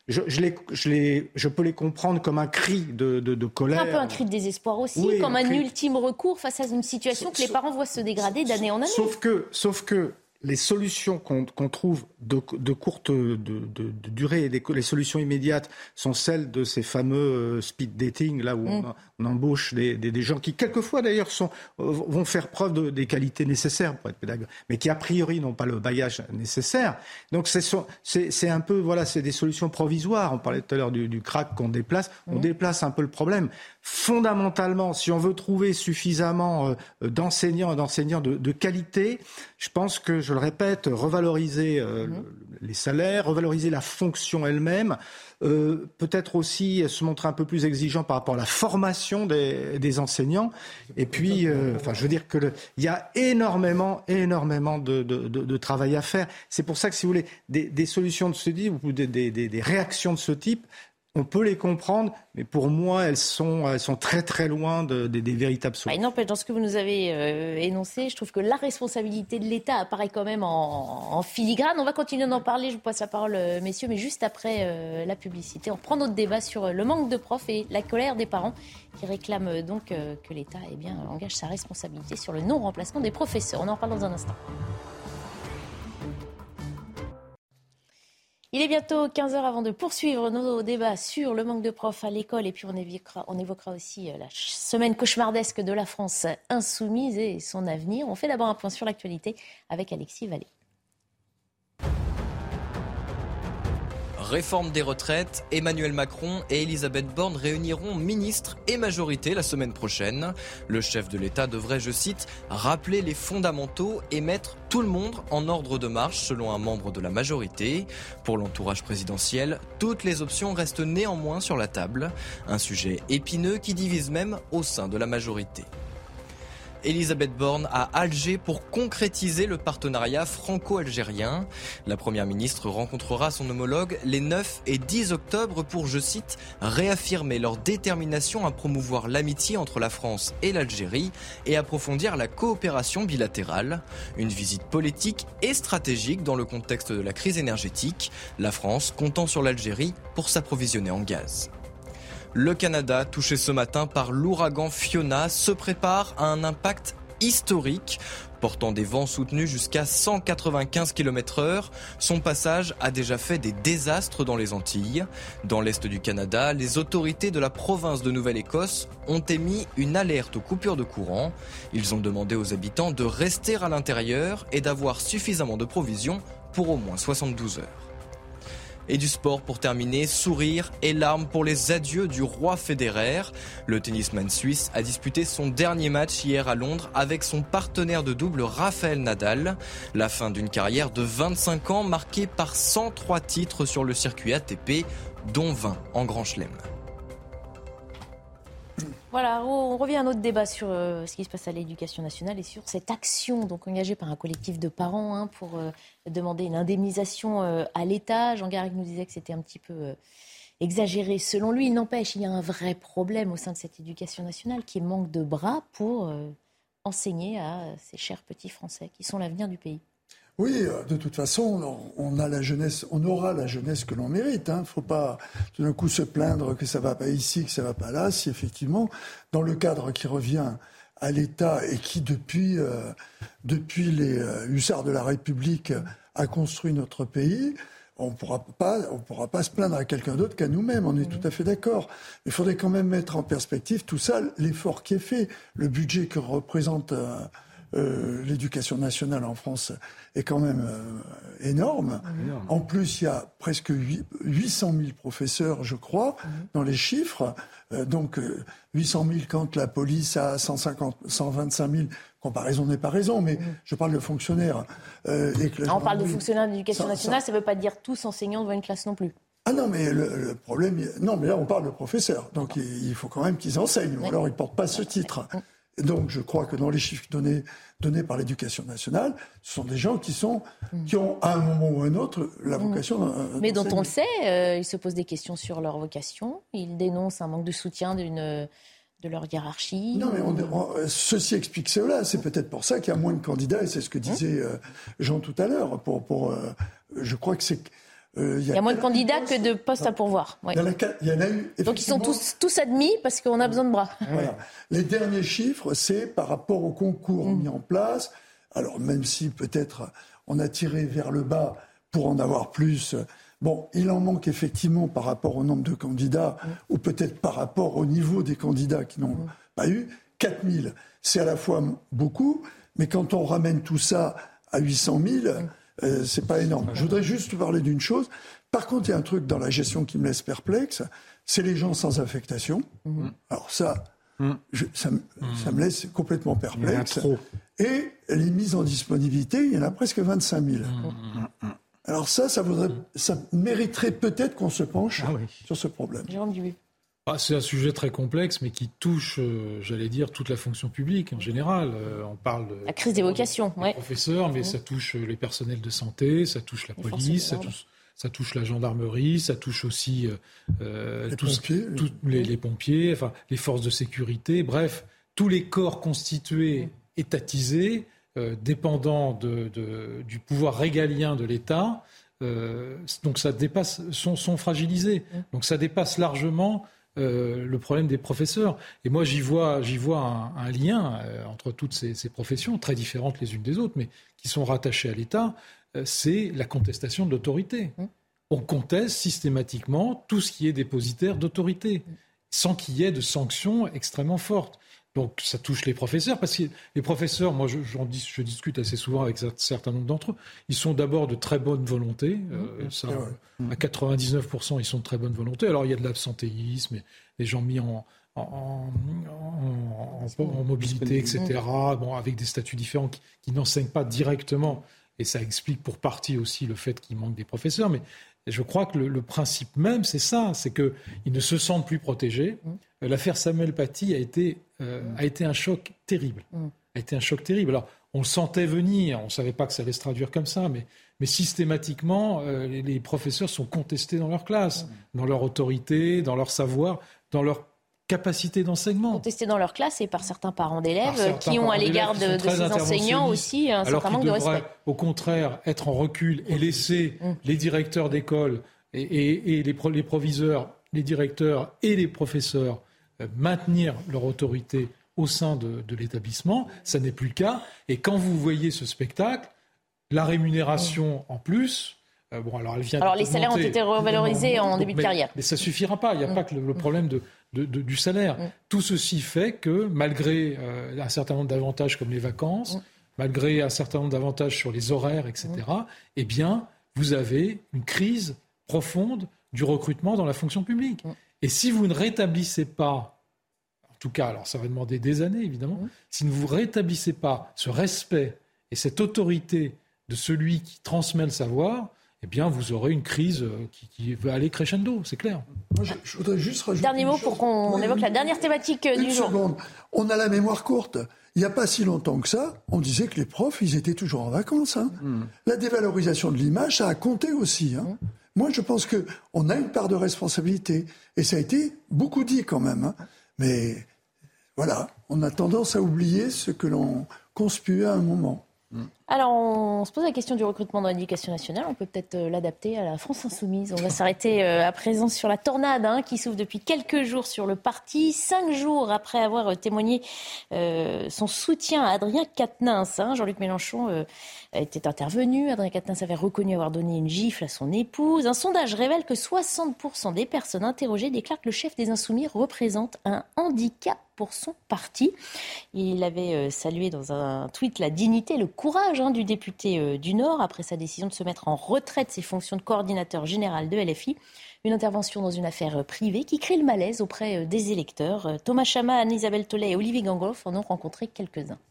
je, je, les, je, les, je peux les comprendre comme un cri de, de, de colère. Un peu un cri de désespoir aussi, oui, comme un, un cri... ultime recours face à une situation sauf, que les parents voient se dégrader d'année en année. Sauf que, sauf que les solutions qu'on, qu'on trouve de, de courte de, de, de durée, et des, les solutions immédiates sont celles de ces fameux speed dating, là où mm. on, on embauche des, des, des gens qui, quelquefois d'ailleurs, sont, vont faire preuve de, des qualités nécessaires pour être pédagogue, mais qui a priori n'ont pas le bagage nécessaire. Donc c'est, c'est, c'est un peu, voilà, c'est des solutions provisoires. On parlait tout à l'heure du, du crack qu'on déplace. Mm. On déplace un peu le problème. Fondamentalement, si on veut trouver suffisamment euh, d'enseignants et d'enseignants de, de qualité, je pense que, je le répète, revaloriser euh, mmh. le, les salaires, revaloriser la fonction elle-même, euh, peut-être aussi se montrer un peu plus exigeant par rapport à la formation des, des enseignants. Et puis, euh, enfin, je veux dire que le, il y a énormément, énormément de, de, de, de travail à faire. C'est pour ça que, si vous voulez, des, des solutions de ce type ou des, des, des, des réactions de ce type, on peut les comprendre, mais pour moi, elles sont, elles sont très très loin de, de, des véritables solutions. Ah, n'empêche, dans ce que vous nous avez euh, énoncé, je trouve que la responsabilité de l'État apparaît quand même en, en filigrane. On va continuer d'en parler, je vous passe la parole, euh, messieurs, mais juste après euh, la publicité. On reprend notre débat sur euh, le manque de profs et la colère des parents qui réclament euh, donc euh, que l'État eh bien, engage sa responsabilité sur le non-remplacement des professeurs. On en reparle dans un instant. Il est bientôt quinze heures avant de poursuivre nos débats sur le manque de profs à l'école et puis on évoquera, on évoquera aussi la semaine cauchemardesque de la France insoumise et son avenir. On fait d'abord un point sur l'actualité avec Alexis Vallée. Réforme des retraites, Emmanuel Macron et Elisabeth Borne réuniront ministres et majorité la semaine prochaine. Le chef de l'État devrait, je cite, rappeler les fondamentaux et mettre tout le monde en ordre de marche selon un membre de la majorité. Pour l'entourage présidentiel, toutes les options restent néanmoins sur la table. Un sujet épineux qui divise même au sein de la majorité. Elisabeth Borne à Alger pour concrétiser le partenariat franco-algérien. La première ministre rencontrera son homologue les neuf et dix octobre pour, je cite, réaffirmer leur détermination à promouvoir l'amitié entre la France et l'Algérie et approfondir la coopération bilatérale. Une visite politique et stratégique dans le contexte de la crise énergétique, la France comptant sur l'Algérie pour s'approvisionner en gaz. Le Canada, touché ce matin par l'ouragan Fiona, se prépare à un impact historique. Portant des vents soutenus jusqu'à cent quatre-vingt-quinze kilomètres heure, son passage a déjà fait des désastres dans les Antilles. Dans l'est du Canada, les autorités de la province de Nouvelle-Écosse ont émis une alerte aux coupures de courant. Ils ont demandé aux habitants de rester à l'intérieur et d'avoir suffisamment de provisions pour au moins soixante-douze heures. Et du sport pour terminer, sourire et larmes pour les adieux du roi Federer. Le tennisman suisse a disputé son dernier match hier à Londres avec son partenaire de double Rafael Nadal. La fin d'une carrière de vingt-cinq ans marquée par cent trois titres sur le circuit A T P, dont vingt en Grand Chelem. Voilà, on revient à notre débat sur euh, ce qui se passe à l'éducation nationale et sur cette action donc engagée par un collectif de parents hein, pour euh, demander une indemnisation euh, à l'État. Jean Garrigue nous disait que c'était un petit peu euh, exagéré. Selon lui, il n'empêche, il y a un vrai problème au sein de cette éducation nationale qui manque de bras pour euh, enseigner à ces chers petits Français qui sont l'avenir du pays. Oui, de toute façon, on a la jeunesse, on aura la jeunesse que l'on mérite. Il hein. ne faut pas tout d'un coup se plaindre que ça ne va pas ici, que ça ne va pas là. Si effectivement, dans le cadre qui revient à l'État et qui, depuis, euh, depuis les euh, hussards de la République, a construit notre pays, on pourra pas, on pourra pas se plaindre à quelqu'un d'autre qu'à nous-mêmes. On est tout à fait d'accord. Il faudrait quand même mettre en perspective tout ça, l'effort qui est fait, le budget que représente euh, Euh, l'éducation nationale en France est quand même euh, énorme. énorme. En plus, il y a presque huit cent mille professeurs, je crois, mmh. dans les chiffres. Euh, donc, euh, huit cent mille quand la police a cent cinquante, cent vingt-cinq mille. Comparaison n'est pas raison, mais mmh. je parle de fonctionnaires. Euh, et que On parle de fonctionnaires d'éducation ça, nationale, ça ne veut pas dire tous enseignants devant une classe non plus. Ah non, mais le, le problème... Non, mais là, on parle de professeurs. Donc, il, il faut quand même qu'ils enseignent, ou oui. alors ils ne portent pas ce titre. Mmh. Donc, je crois que dans les chiffres donnés, donnés par l'Éducation nationale, ce sont des gens qui, sont, qui ont, à un moment ou à un autre, la vocation d'enseigner. Mais dont on le sait, euh, ils se posent des questions sur leur vocation. Ils dénoncent un manque de soutien d'une, de leur hiérarchie. Non, mais on, on, ceci explique cela. C'est peut-être pour ça qu'il y a moins de candidats, et c'est ce que disait euh, Jean tout à l'heure. Pour, pour, euh, je crois que c'est... Euh, il y a, y a moins de candidats que de postes à pourvoir. Ouais. Il y en a, il y en a eu, donc ils sont tous, tous admis parce qu'on a besoin de bras. Voilà. Les derniers chiffres, c'est par rapport aux concours mmh. mis en place. Alors même si peut-être on a tiré vers le bas pour en avoir plus, bon, il en manque effectivement par rapport au nombre de candidats mmh. ou peut-être par rapport au niveau des candidats qui n'ont mmh. pas eu. quatre mille, c'est à la fois beaucoup, mais quand on ramène tout ça à huit cent mille... Mmh. Euh, c'est pas énorme. Je voudrais juste parler d'une chose. Par contre, il y a un truc dans la gestion qui me laisse perplexe, c'est les gens sans affectation. Mmh. Alors ça, mmh. je, ça, mmh. ça me laisse complètement perplexe. Et les mises en disponibilité, il y en a presque vingt-cinq mille. Mmh. Alors ça, ça, voudrait, ça mériterait peut-être qu'on se penche ah oui. sur ce problème. Jérôme Dubu. Ah, c'est un sujet très complexe, mais qui touche, euh, j'allais dire, toute la fonction publique en général. Euh, on parle de la crise des vocations, des ouais. professeurs, mais mmh. ça touche les personnels de santé, ça touche la les police, ça touche, ça touche la gendarmerie, ça touche aussi euh, les, tous, pompiers, tous, les, les pompiers, enfin les forces de sécurité, bref, tous les corps constitués, mmh. étatisés, euh, dépendants de, de, du pouvoir régalien de l'État. Euh, donc ça dépasse, sont, sont fragilisés. Mmh. Donc ça dépasse largement. Euh, le problème des professeurs. Et moi, j'y vois, j'y vois un, un lien euh, entre toutes ces, ces professions, très différentes les unes des autres, mais qui sont rattachées à l'État, euh, c'est la contestation de l'autorité. Mmh. On conteste systématiquement tout ce qui est dépositaire d'autorité, mmh. sans qu'il y ait de sanctions extrêmement fortes. Donc ça touche les professeurs, parce que les professeurs, moi je, j'en dis, je discute assez souvent avec un certain nombre d'entre eux, ils sont d'abord de très bonne volonté, euh, mmh, ça, à quatre-vingt-dix-neuf pour cent ils sont de très bonne volonté. Alors il y a de l'absentéisme, des gens mis en, en, en, en, en mobilité, et cetera, bon, avec des statuts différents qui, qui n'enseignent pas directement, et ça explique pour partie aussi le fait qu'il manque des professeurs, mais je crois que le, le principe même, c'est ça, c'est qu'ils ne se sentent plus protégés. Mmh. L'affaire Samuel Paty a été, euh, mmh. a été un choc terrible. Mmh. A été un choc terrible. Alors, on le sentait venir, on ne savait pas que ça allait se traduire comme ça, mais, mais systématiquement, euh, les, les professeurs sont contestés dans leur classe, mmh. dans leur autorité, dans leur savoir, dans leur capacité d'enseignement. Contestés dans leur classe et par certains parents d'élèves certains qui ont à l'égard de, de ces enseignants aussi un certain manque de respect. Au contraire, être en recul et laisser mmh. les directeurs d'école et, et, et les, pro, les proviseurs, les directeurs et les professeurs euh, maintenir leur autorité au sein de, de l'établissement. Ça n'est plus le cas. Et quand vous voyez ce spectacle, la rémunération mmh. en plus... Euh, bon, alors, elle vient alors les salaires ont été revalorisés en début de mais, carrière. Mais ça ne suffira pas. Il n'y a mmh. pas que le, le problème de... De, de, du salaire. Mmh. Tout ceci fait que, malgré euh, un certain nombre d'avantages comme les vacances, mmh. malgré un certain nombre d'avantages sur les horaires, et cetera, mmh. eh bien, vous avez une crise profonde du recrutement dans la fonction publique. Mmh. Et si vous ne rétablissez pas, en tout cas, alors ça va demander des années, évidemment, mmh. si vous ne rétablissez pas ce respect et cette autorité de celui qui transmet le savoir, eh bien, vous aurez une crise qui, qui va aller crescendo, c'est clair. Moi, je, je voudrais juste rajouter Dernier mot pour qu'on oui, évoque une, la dernière thématique une du jour. Seconde. On a la mémoire courte. Il n'y a pas si longtemps que ça, on disait que les profs, ils étaient toujours en vacances. Hein. Mmh. La dévalorisation de l'image, ça a compté aussi. Hein. Mmh. Moi, je pense qu'on a une part de responsabilité. Et ça a été beaucoup dit quand même. Hein. Mais voilà, on a tendance à oublier ce que l'on conspuait à un moment. Alors, on se pose la question du recrutement dans l'éducation nationale. On peut peut-être euh, l'adapter à la France insoumise. On va s'arrêter euh, à présent sur la tornade hein, qui souffle depuis quelques jours sur le parti. Cinq jours après avoir euh, témoigné euh, son soutien à Adrien Quatennens, hein, Jean-Luc Mélenchon euh, était intervenu. Adrien Quatennens avait reconnu avoir donné une gifle à son épouse. Un sondage révèle que soixante pour cent des personnes interrogées déclarent que le chef des Insoumis représente un handicap pour son parti. Il avait euh, salué dans un tweet la dignité et le courage hein, du député euh, du Nord après sa décision de se mettre en retrait de ses fonctions de coordinateur général de L F I. Une intervention dans une affaire euh, privée qui crée le malaise auprès euh, des électeurs. Euh, Thomas Chama, Anne-Isabelle Tollet et Olivier Gangloff en ont rencontré quelques-uns.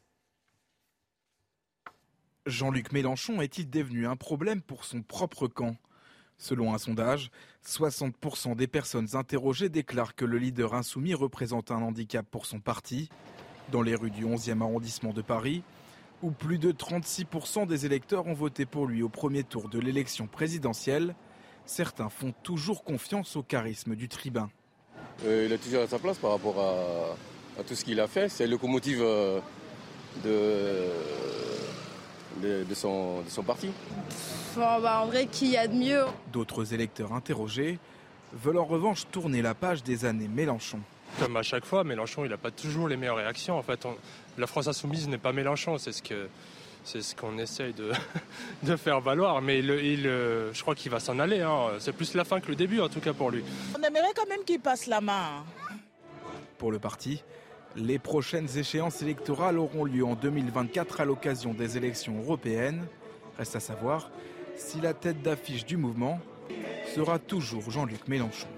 Jean-Luc Mélenchon est-il devenu un problème pour son propre camp ? Selon un sondage, soixante pour cent des personnes interrogées déclarent que le leader insoumis représente un handicap pour son parti. Dans les rues du onzième arrondissement de Paris, où plus de trente-six pour cent des électeurs ont voté pour lui au premier tour de l'élection présidentielle, certains font toujours confiance au charisme du tribun. Euh, il est toujours à sa place par rapport à, à tout ce qu'il a fait. C'est le locomotive euh, de, de, de, son, de son parti. Enfin, bah, en vrai, qu'il y a de mieux. D'autres électeurs interrogés veulent en revanche tourner la page des années Mélenchon. Comme à chaque fois, Mélenchon, il n'a pas toujours les meilleures réactions. En fait, on, la France insoumise n'est pas Mélenchon, c'est ce que c'est ce qu'on essaye de, de faire valoir. Mais il, il, je crois qu'il va s'en aller. Hein. C'est plus la fin que le début, en tout cas pour lui. On aimerait quand même qu'il passe la main. Pour le parti, les prochaines échéances électorales auront lieu en deux mille vingt-quatre à l'occasion des élections européennes. Reste à savoir si la tête d'affiche du mouvement sera toujours Jean-Luc Mélenchon.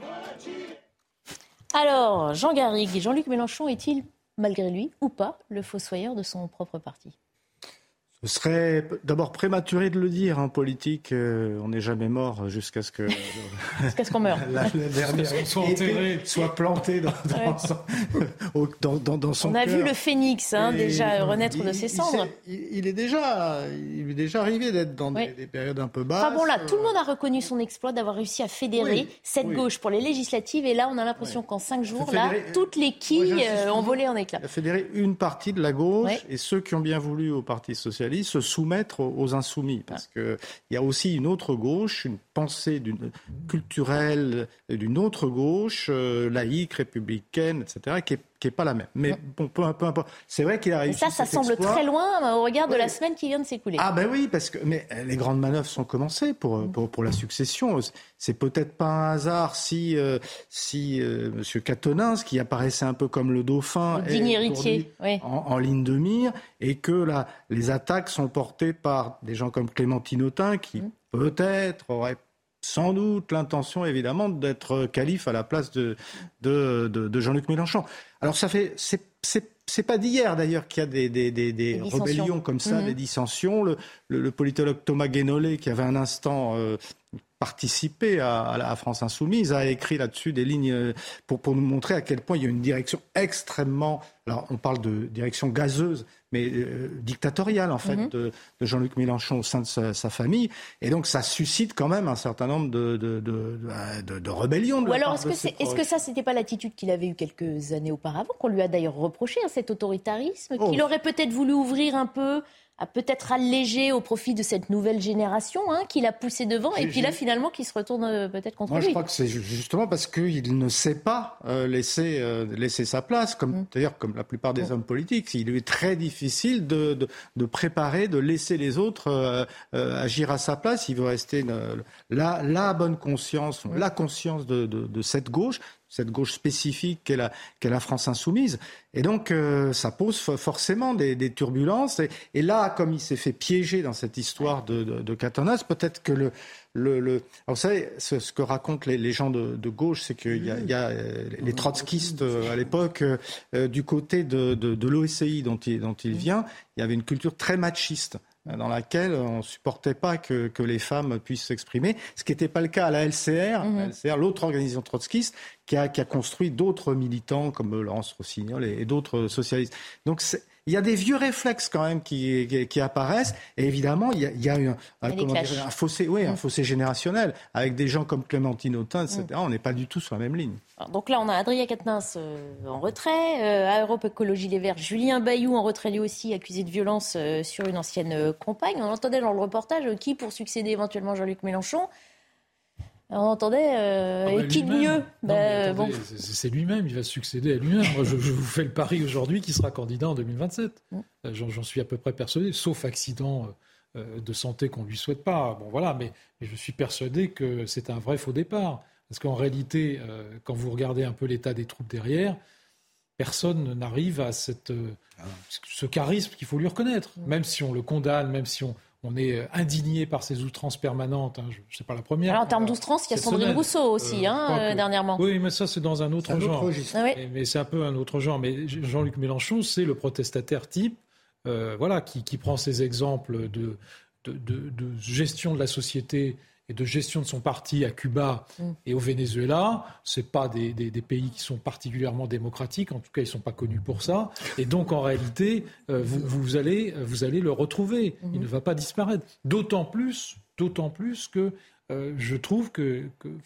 Alors, Jean Garrigue, Jean-Luc Mélenchon est-il, malgré lui ou pas, le fossoyeur de son propre parti ? Ce serait d'abord prématuré de le dire en politique. Euh, on n'est jamais mort jusqu'à ce que jusqu'à ce qu'on meure. La, la dernière soit enterré, soit planté dans, dans, ouais. son, dans, dans, dans son On a cœur. vu le phénix hein, déjà renaître il, de ses il, cendres. Il, il est déjà, il est déjà arrivé d'être dans oui. des, des périodes un peu basses. Enfin bon là, tout le monde a reconnu son exploit d'avoir réussi à fédérer oui. cette oui. gauche pour les législatives. Et là, on a l'impression oui. qu'en cinq jours, fédérer, là, toutes les quilles moi, ont volé en éclats. Il a fédéré une partie de la gauche oui. et ceux qui ont bien voulu au Parti socialiste se soumettent aux insoumis, parce qu'il y a aussi une autre gauche, une pensée d'une, culturelle d'une autre gauche, euh, laïque, républicaine, et cetera, qui est qui n'est pas la même. Mais bon, peu, peu importe. C'est vrai qu'il a réussi. Et ça, ça semble exploit. très loin au regard de ouais. la semaine qui vient de s'écouler. Ah ben oui, parce que mais les grandes manœuvres sont commencées pour pour, pour la succession. C'est peut-être pas un hasard si euh, si euh, Monsieur Catonins, qui apparaissait un peu comme le dauphin, le digne héritier, oui. en, en ligne de mire, et que là, les attaques sont portées par des gens comme Clémentine Autain, qui mmh. peut-être auraient sans doute l'intention, évidemment, d'être calife à la place de, de, de, de Jean-Luc Mélenchon. Alors, ça fait, c'est, c'est, c'est pas d'hier, d'ailleurs, qu'il y a des, des, des, des, des rébellions comme ça, mmh. des dissensions. Le, le, le politologue Thomas Guénolé, qui avait un instant euh, participé à, à la France Insoumise, a écrit là-dessus des lignes pour, pour nous montrer à quel point il y a une direction extrêmement... Alors, on parle de direction gazeuse, mais euh, dictatoriale, en fait, mmh. de, de Jean-Luc Mélenchon au sein de sa, sa famille. Et donc, ça suscite quand même un certain nombre de, de, de, de, de, de rébellions. Ou alors, est-ce que, c'est, est-ce que ça, c'était pas l'attitude qu'il avait eue quelques années auparavant, qu'on lui a d'ailleurs reproché, hein, cet autoritarisme, oh. qu'il aurait peut-être voulu ouvrir un peu, à peut-être alléger au profit de cette nouvelle génération, hein, qu'il a poussé devant, j'ai, et puis là, finalement, qu'il se retourne euh, peut-être contre Moi, lui. Moi, je crois que c'est justement parce qu'il ne sait pas euh, laisser, euh, laisser sa place, comme, mmh. d'ailleurs, comme la plupart des mmh. hommes politiques. Il lui est très difficile de, de, de préparer, de laisser les autres euh, euh, agir à sa place. Il veut rester une, la, la bonne conscience, mmh. la conscience de, de, de cette gauche, cette gauche spécifique qu'est la, qu'est la France insoumise. Et donc, euh, ça pose forcément des, des turbulences. Et, et là, comme il s'est fait piéger dans cette histoire de, de, de Catonnas, peut-être que le... le, le... Alors, vous savez, ce, ce que racontent les, les gens de, de gauche, c'est qu'il y a, il y a euh, les trotskistes, euh, à l'époque, euh, du côté de, de, de l'O S I dont il, dont il vient, il y avait une culture très machiste, dans laquelle on ne supportait pas que, que les femmes puissent s'exprimer, ce qui n'était pas le cas à la L C R, mmh. la L C R, l'autre organisation trotskiste, qui a, qui a construit d'autres militants comme Laurence Rossignol et, et d'autres socialistes. Donc c'est, il y a des vieux réflexes quand même qui, qui, qui apparaissent, et évidemment il y a, il y a un, un, comment dire, un fossé, oui, mmh. un fossé générationnel avec des gens comme Clémentine Autain, et cetera. Mmh. On n'est pas du tout sur la même ligne. Alors, donc là, on a Adrien Quatennens euh, en retrait, euh, à Europe Écologie Les Verts, Julien Bayou en retrait lui aussi, accusé de violence euh, sur une ancienne euh, compagne. On entendait dans le reportage euh, qui pour succéder éventuellement Jean-Luc Mélenchon. On entendait euh, ah bah, et qui de mieux bah, attendez, bon. c'est, c'est lui-même, il va succéder à lui-même. Moi, je, je vous fais le pari aujourd'hui qu'il sera candidat en deux mille vingt-sept. Mm. J'en, j'en suis à peu près persuadé, sauf accident euh, de santé qu'on ne lui souhaite pas. Bon, voilà, mais, mais je suis persuadé que c'est un vrai faux départ. Parce qu'en réalité, euh, quand vous regardez un peu l'état des troupes derrière, personne n'arrive à cette, euh, ce charisme qu'il faut lui reconnaître. Mm. Même si on le condamne, même si on... On est indigné par ces outrances permanentes. Hein. Je, c'est pas la première. Alors, en termes d'outrances, il y a Sandrine semaine. Rousseau aussi, euh, hein, euh, que... dernièrement. Oui, mais ça, c'est dans un autre c'est genre. Un autre ah oui. mais, mais c'est un peu un autre genre. Mais Jean-Luc Mélenchon, c'est le protestataire type, euh, voilà, qui, qui prend ses exemples de, de, de, de gestion de la société et de gestion de son parti à Cuba mm. et au Venezuela. C'est pas des, des, des pays qui sont particulièrement démocratiques. En tout cas, ils sont pas connus pour ça. Et donc, en réalité, euh, vous, vous allez, vous allez le retrouver. Mm-hmm. Il ne va pas disparaître. D'autant plus, d'autant plus que euh, je trouve que, que, enfin, ce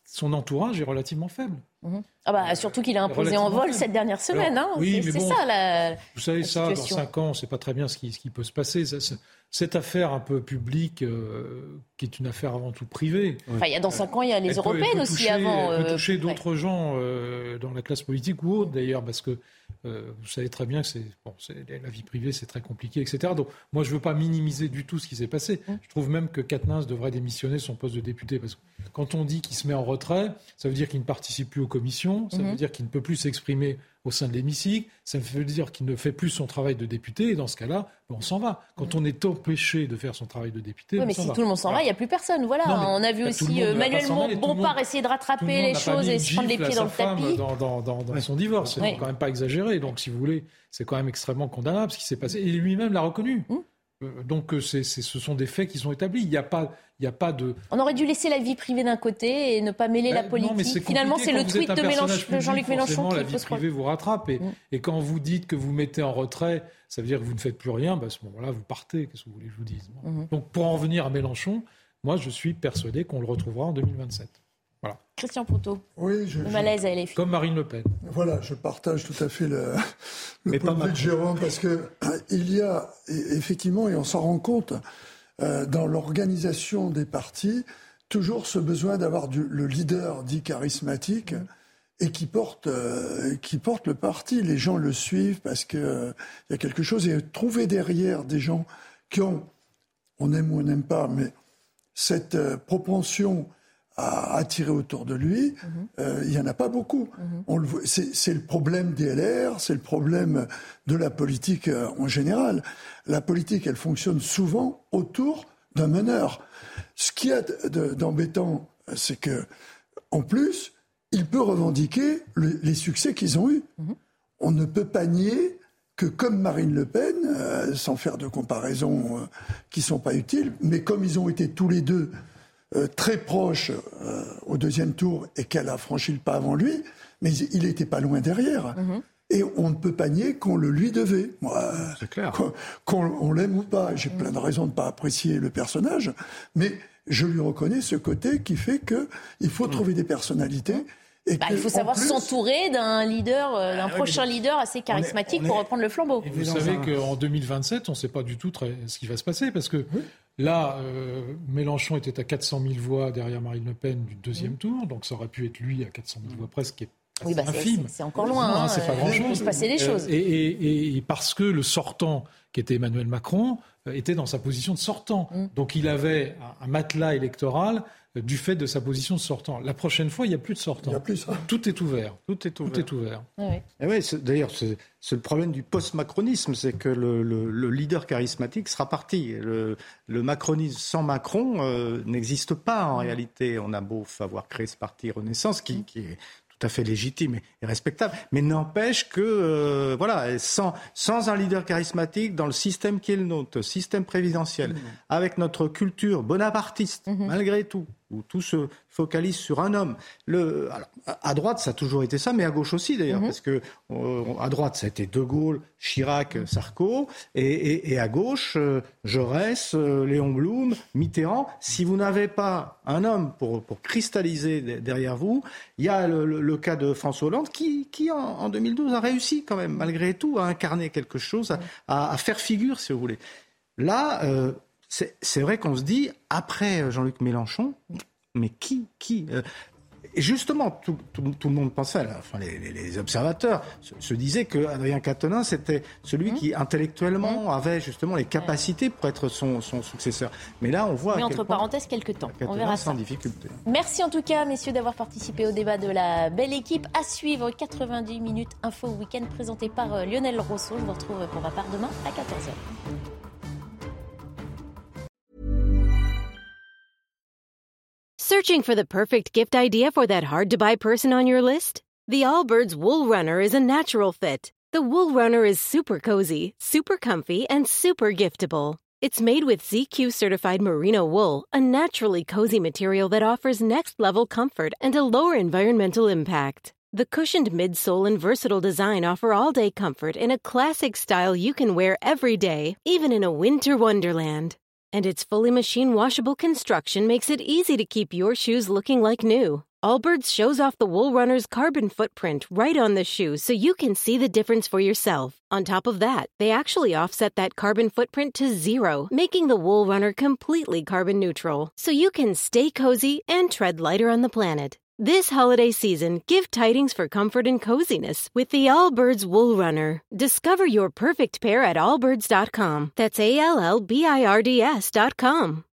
son entourage est relativement faible. Mmh. Ah bah, surtout qu'il a imposé en vol cette dernière semaine. Alors, hein. Oui, c'est, mais c'est bon, ça la. Vous savez, la ça, situation. dans cinq ans, on ne sait pas très bien ce qui, ce qui peut se passer. Ça, ça, cette affaire un peu publique, euh, qui est une affaire avant tout privée. Enfin, il y a dans cinq ans, il y a les elle européennes peut, elle peut aussi toucher, avant. Elle peut euh, toucher d'autres ouais. gens euh, dans la classe politique ou autre, d'ailleurs, parce que euh, vous savez très bien que c'est, bon, c'est, la vie privée, c'est très compliqué, et cetera. Donc, moi, je ne veux pas minimiser du tout ce qui s'est passé. Mmh. Je trouve même que Quatennens devrait démissionner de son poste de député, parce que quand on dit qu'il se met en retrait, ça veut dire qu'il ne participe plus aux commissions, ça mmh. veut dire qu'il ne peut plus s'exprimer au sein de l'hémicycle, ça veut dire qu'il ne fait plus son travail de député, et dans ce cas-là, on s'en va. Quand on est empêché de faire son travail de député, oui, on mais s'en si va. tout le monde s'en voilà. va, il n'y a plus personne. Voilà. Non, on a vu bah, aussi euh, Manuel Bompard essayer de rattraper les choses et se prendre les pieds dans le tapis. Dans, dans, dans, dans son divorce, c'est oui. quand même pas exagéré. Donc, si vous voulez, c'est quand même extrêmement condamnable ce qui s'est passé. Et lui-même l'a reconnu. Mmh. Donc, c'est, c'est, ce sont des faits qui sont établis. Il n'y a pas, il y a pas de. On aurait dû laisser la vie privée d'un côté et ne pas mêler ben, la politique. Non, mais c'est Finalement, c'est le tweet de, Mélench... de Jean-Luc Mélenchon qui la vie privée vous rattrape. Et, mmh. et quand vous dites que vous mettez en retrait, ça veut dire que vous ne faites plus rien. Ben, à ce moment-là, vous partez. Qu'est-ce que vous voulez que je vous dise ? Mmh. Donc, pour en venir à Mélenchon, moi, je suis persuadé qu'on le retrouvera en deux mille vingt-sept. Voilà. Christian Proutot, oui, je, le malaise je, à L F I. Comme Marine Le Pen. Voilà, je partage tout à fait le, le point de vue de Jérôme, parce que il y a effectivement, et on s'en rend compte, euh, dans l'organisation des partis, toujours ce besoin d'avoir du, le leader dit charismatique mmh. et qui porte, euh, qui porte le parti. Les gens le suivent parce qu'il euh, y a quelque chose. Et trouver derrière des gens qui ont, on aime ou on n'aime pas, mais cette euh, propension à attirer autour de lui, mmh. euh, il n'y en a pas beaucoup. Mmh. On le voit, c'est, c'est le problème des L R, c'est le problème de la politique euh, en général. La politique, elle fonctionne souvent autour d'un meneur. Ce qu'il y a de, de, d'embêtant, c'est que, en plus, il peut revendiquer le, les succès qu'ils ont eus. Mmh. On ne peut pas nier que, comme Marine Le Pen, euh, sans faire de comparaisons euh, qui ne sont pas utiles, mais comme ils ont été tous les deux Euh, très proche euh, au deuxième tour et qu'elle a franchi le pas avant lui, mais il n'était pas loin derrière. Mmh. Et on ne peut pas nier qu'on le lui devait. Moi, c'est clair. Qu'on, qu'on on l'aime ou pas, j'ai mmh. plein de raisons de ne pas apprécier le personnage, mais je lui reconnais ce côté qui fait qu'il faut mmh. trouver des personnalités. Et bah, que, il faut savoir plus... s'entourer d'un leader, euh, d'un ah, prochain oui, leader assez charismatique on est, on est... pour reprendre le flambeau. Et vous savez qu'en deux mille vingt-sept, on ne sait pas du tout très... ce qui va se passer, parce que oui. là, euh, Mélenchon était à quatre cent mille voix derrière Marine Le Pen du deuxième oui. tour, donc ça aurait pu être lui à quatre cent mille voix presque, qui est oui, bah, infime. C'est, c'est encore loin. Non, hein, c'est pas euh, grand-chose. Il peut se passer des choses. Euh, et, et, et parce que le sortant, qui était Emmanuel Macron, euh, était dans sa position de sortant. Mm. Donc il avait un, un matelas électoral du fait de sa position de sortant. La prochaine fois, il n'y a plus de sortant. Il n'y a plus ça. Tout est ouvert. Tout est ouvert. Tout est ouvert. Oui. Et oui, c'est, d'ailleurs, c'est, c'est le problème du post-macronisme, c'est que le, le, le leader charismatique sera parti. Le, le macronisme sans Macron euh, n'existe pas en mmh. réalité. On a beau avoir créé ce parti Renaissance qui, qui est tout à fait légitime et respectable, mais n'empêche que, euh, voilà, sans, sans un leader charismatique dans le système qui est le nôtre, système présidentiel, mmh. avec notre culture bonapartiste, mmh. malgré tout, où tout se focalise sur un homme. Le, alors, à droite, ça a toujours été ça, mais à gauche aussi, d'ailleurs, mmh. parce que euh, à droite, ça a été De Gaulle, Chirac, Sarko, et, et, et à gauche, euh, Jaurès, euh, Léon Blum, Mitterrand. Si vous n'avez pas un homme pour, pour cristalliser derrière vous, il y a le, le, le cas de François Hollande qui, qui en, en deux mille douze, a réussi quand même, malgré tout, à incarner quelque chose, à, à, à faire figure, si vous voulez. Là, euh, c'est, c'est vrai qu'on se dit, après Jean-Luc Mélenchon, mais qui, qui euh, et justement, tout, tout, tout le monde pensait, là, enfin les, les, les observateurs se, se disaient que Adrien Quatennens c'était celui mmh. qui intellectuellement mmh. avait justement les capacités pour être son, son successeur. Mais là, on voit. Mais à entre quel parenthèses, quelques temps. On verra ça. Sans difficulté. Merci en tout cas, messieurs, d'avoir participé au débat de la belle équipe. À suivre, quatre-vingt-dix minutes info week-end présenté par euh, Lionel Rousseau. Je vous retrouve pour ma part demain à quatorze heures. Searching for the perfect gift idea for that hard-to-buy person on your list? The Allbirds Wool Runner is a natural fit. The Wool Runner is super cozy, super comfy, and super giftable. It's made with Z Q-certified merino wool, a naturally cozy material that offers next-level comfort and a lower environmental impact. The cushioned midsole and versatile design offer all-day comfort in a classic style you can wear every day, even in a winter wonderland. And its fully machine-washable construction makes it easy to keep your shoes looking like new. Allbirds shows off the Wool Runner's carbon footprint right on the shoe so you can see the difference for yourself. On top of that, they actually offset that carbon footprint to zero, making the Wool Runner completely carbon neutral. So you can stay cozy and tread lighter on the planet. This holiday season, give tidings for comfort and coziness with the Allbirds Wool Runner. Discover your perfect pair at allbirds dot com. That's A L L B I R D S dot com.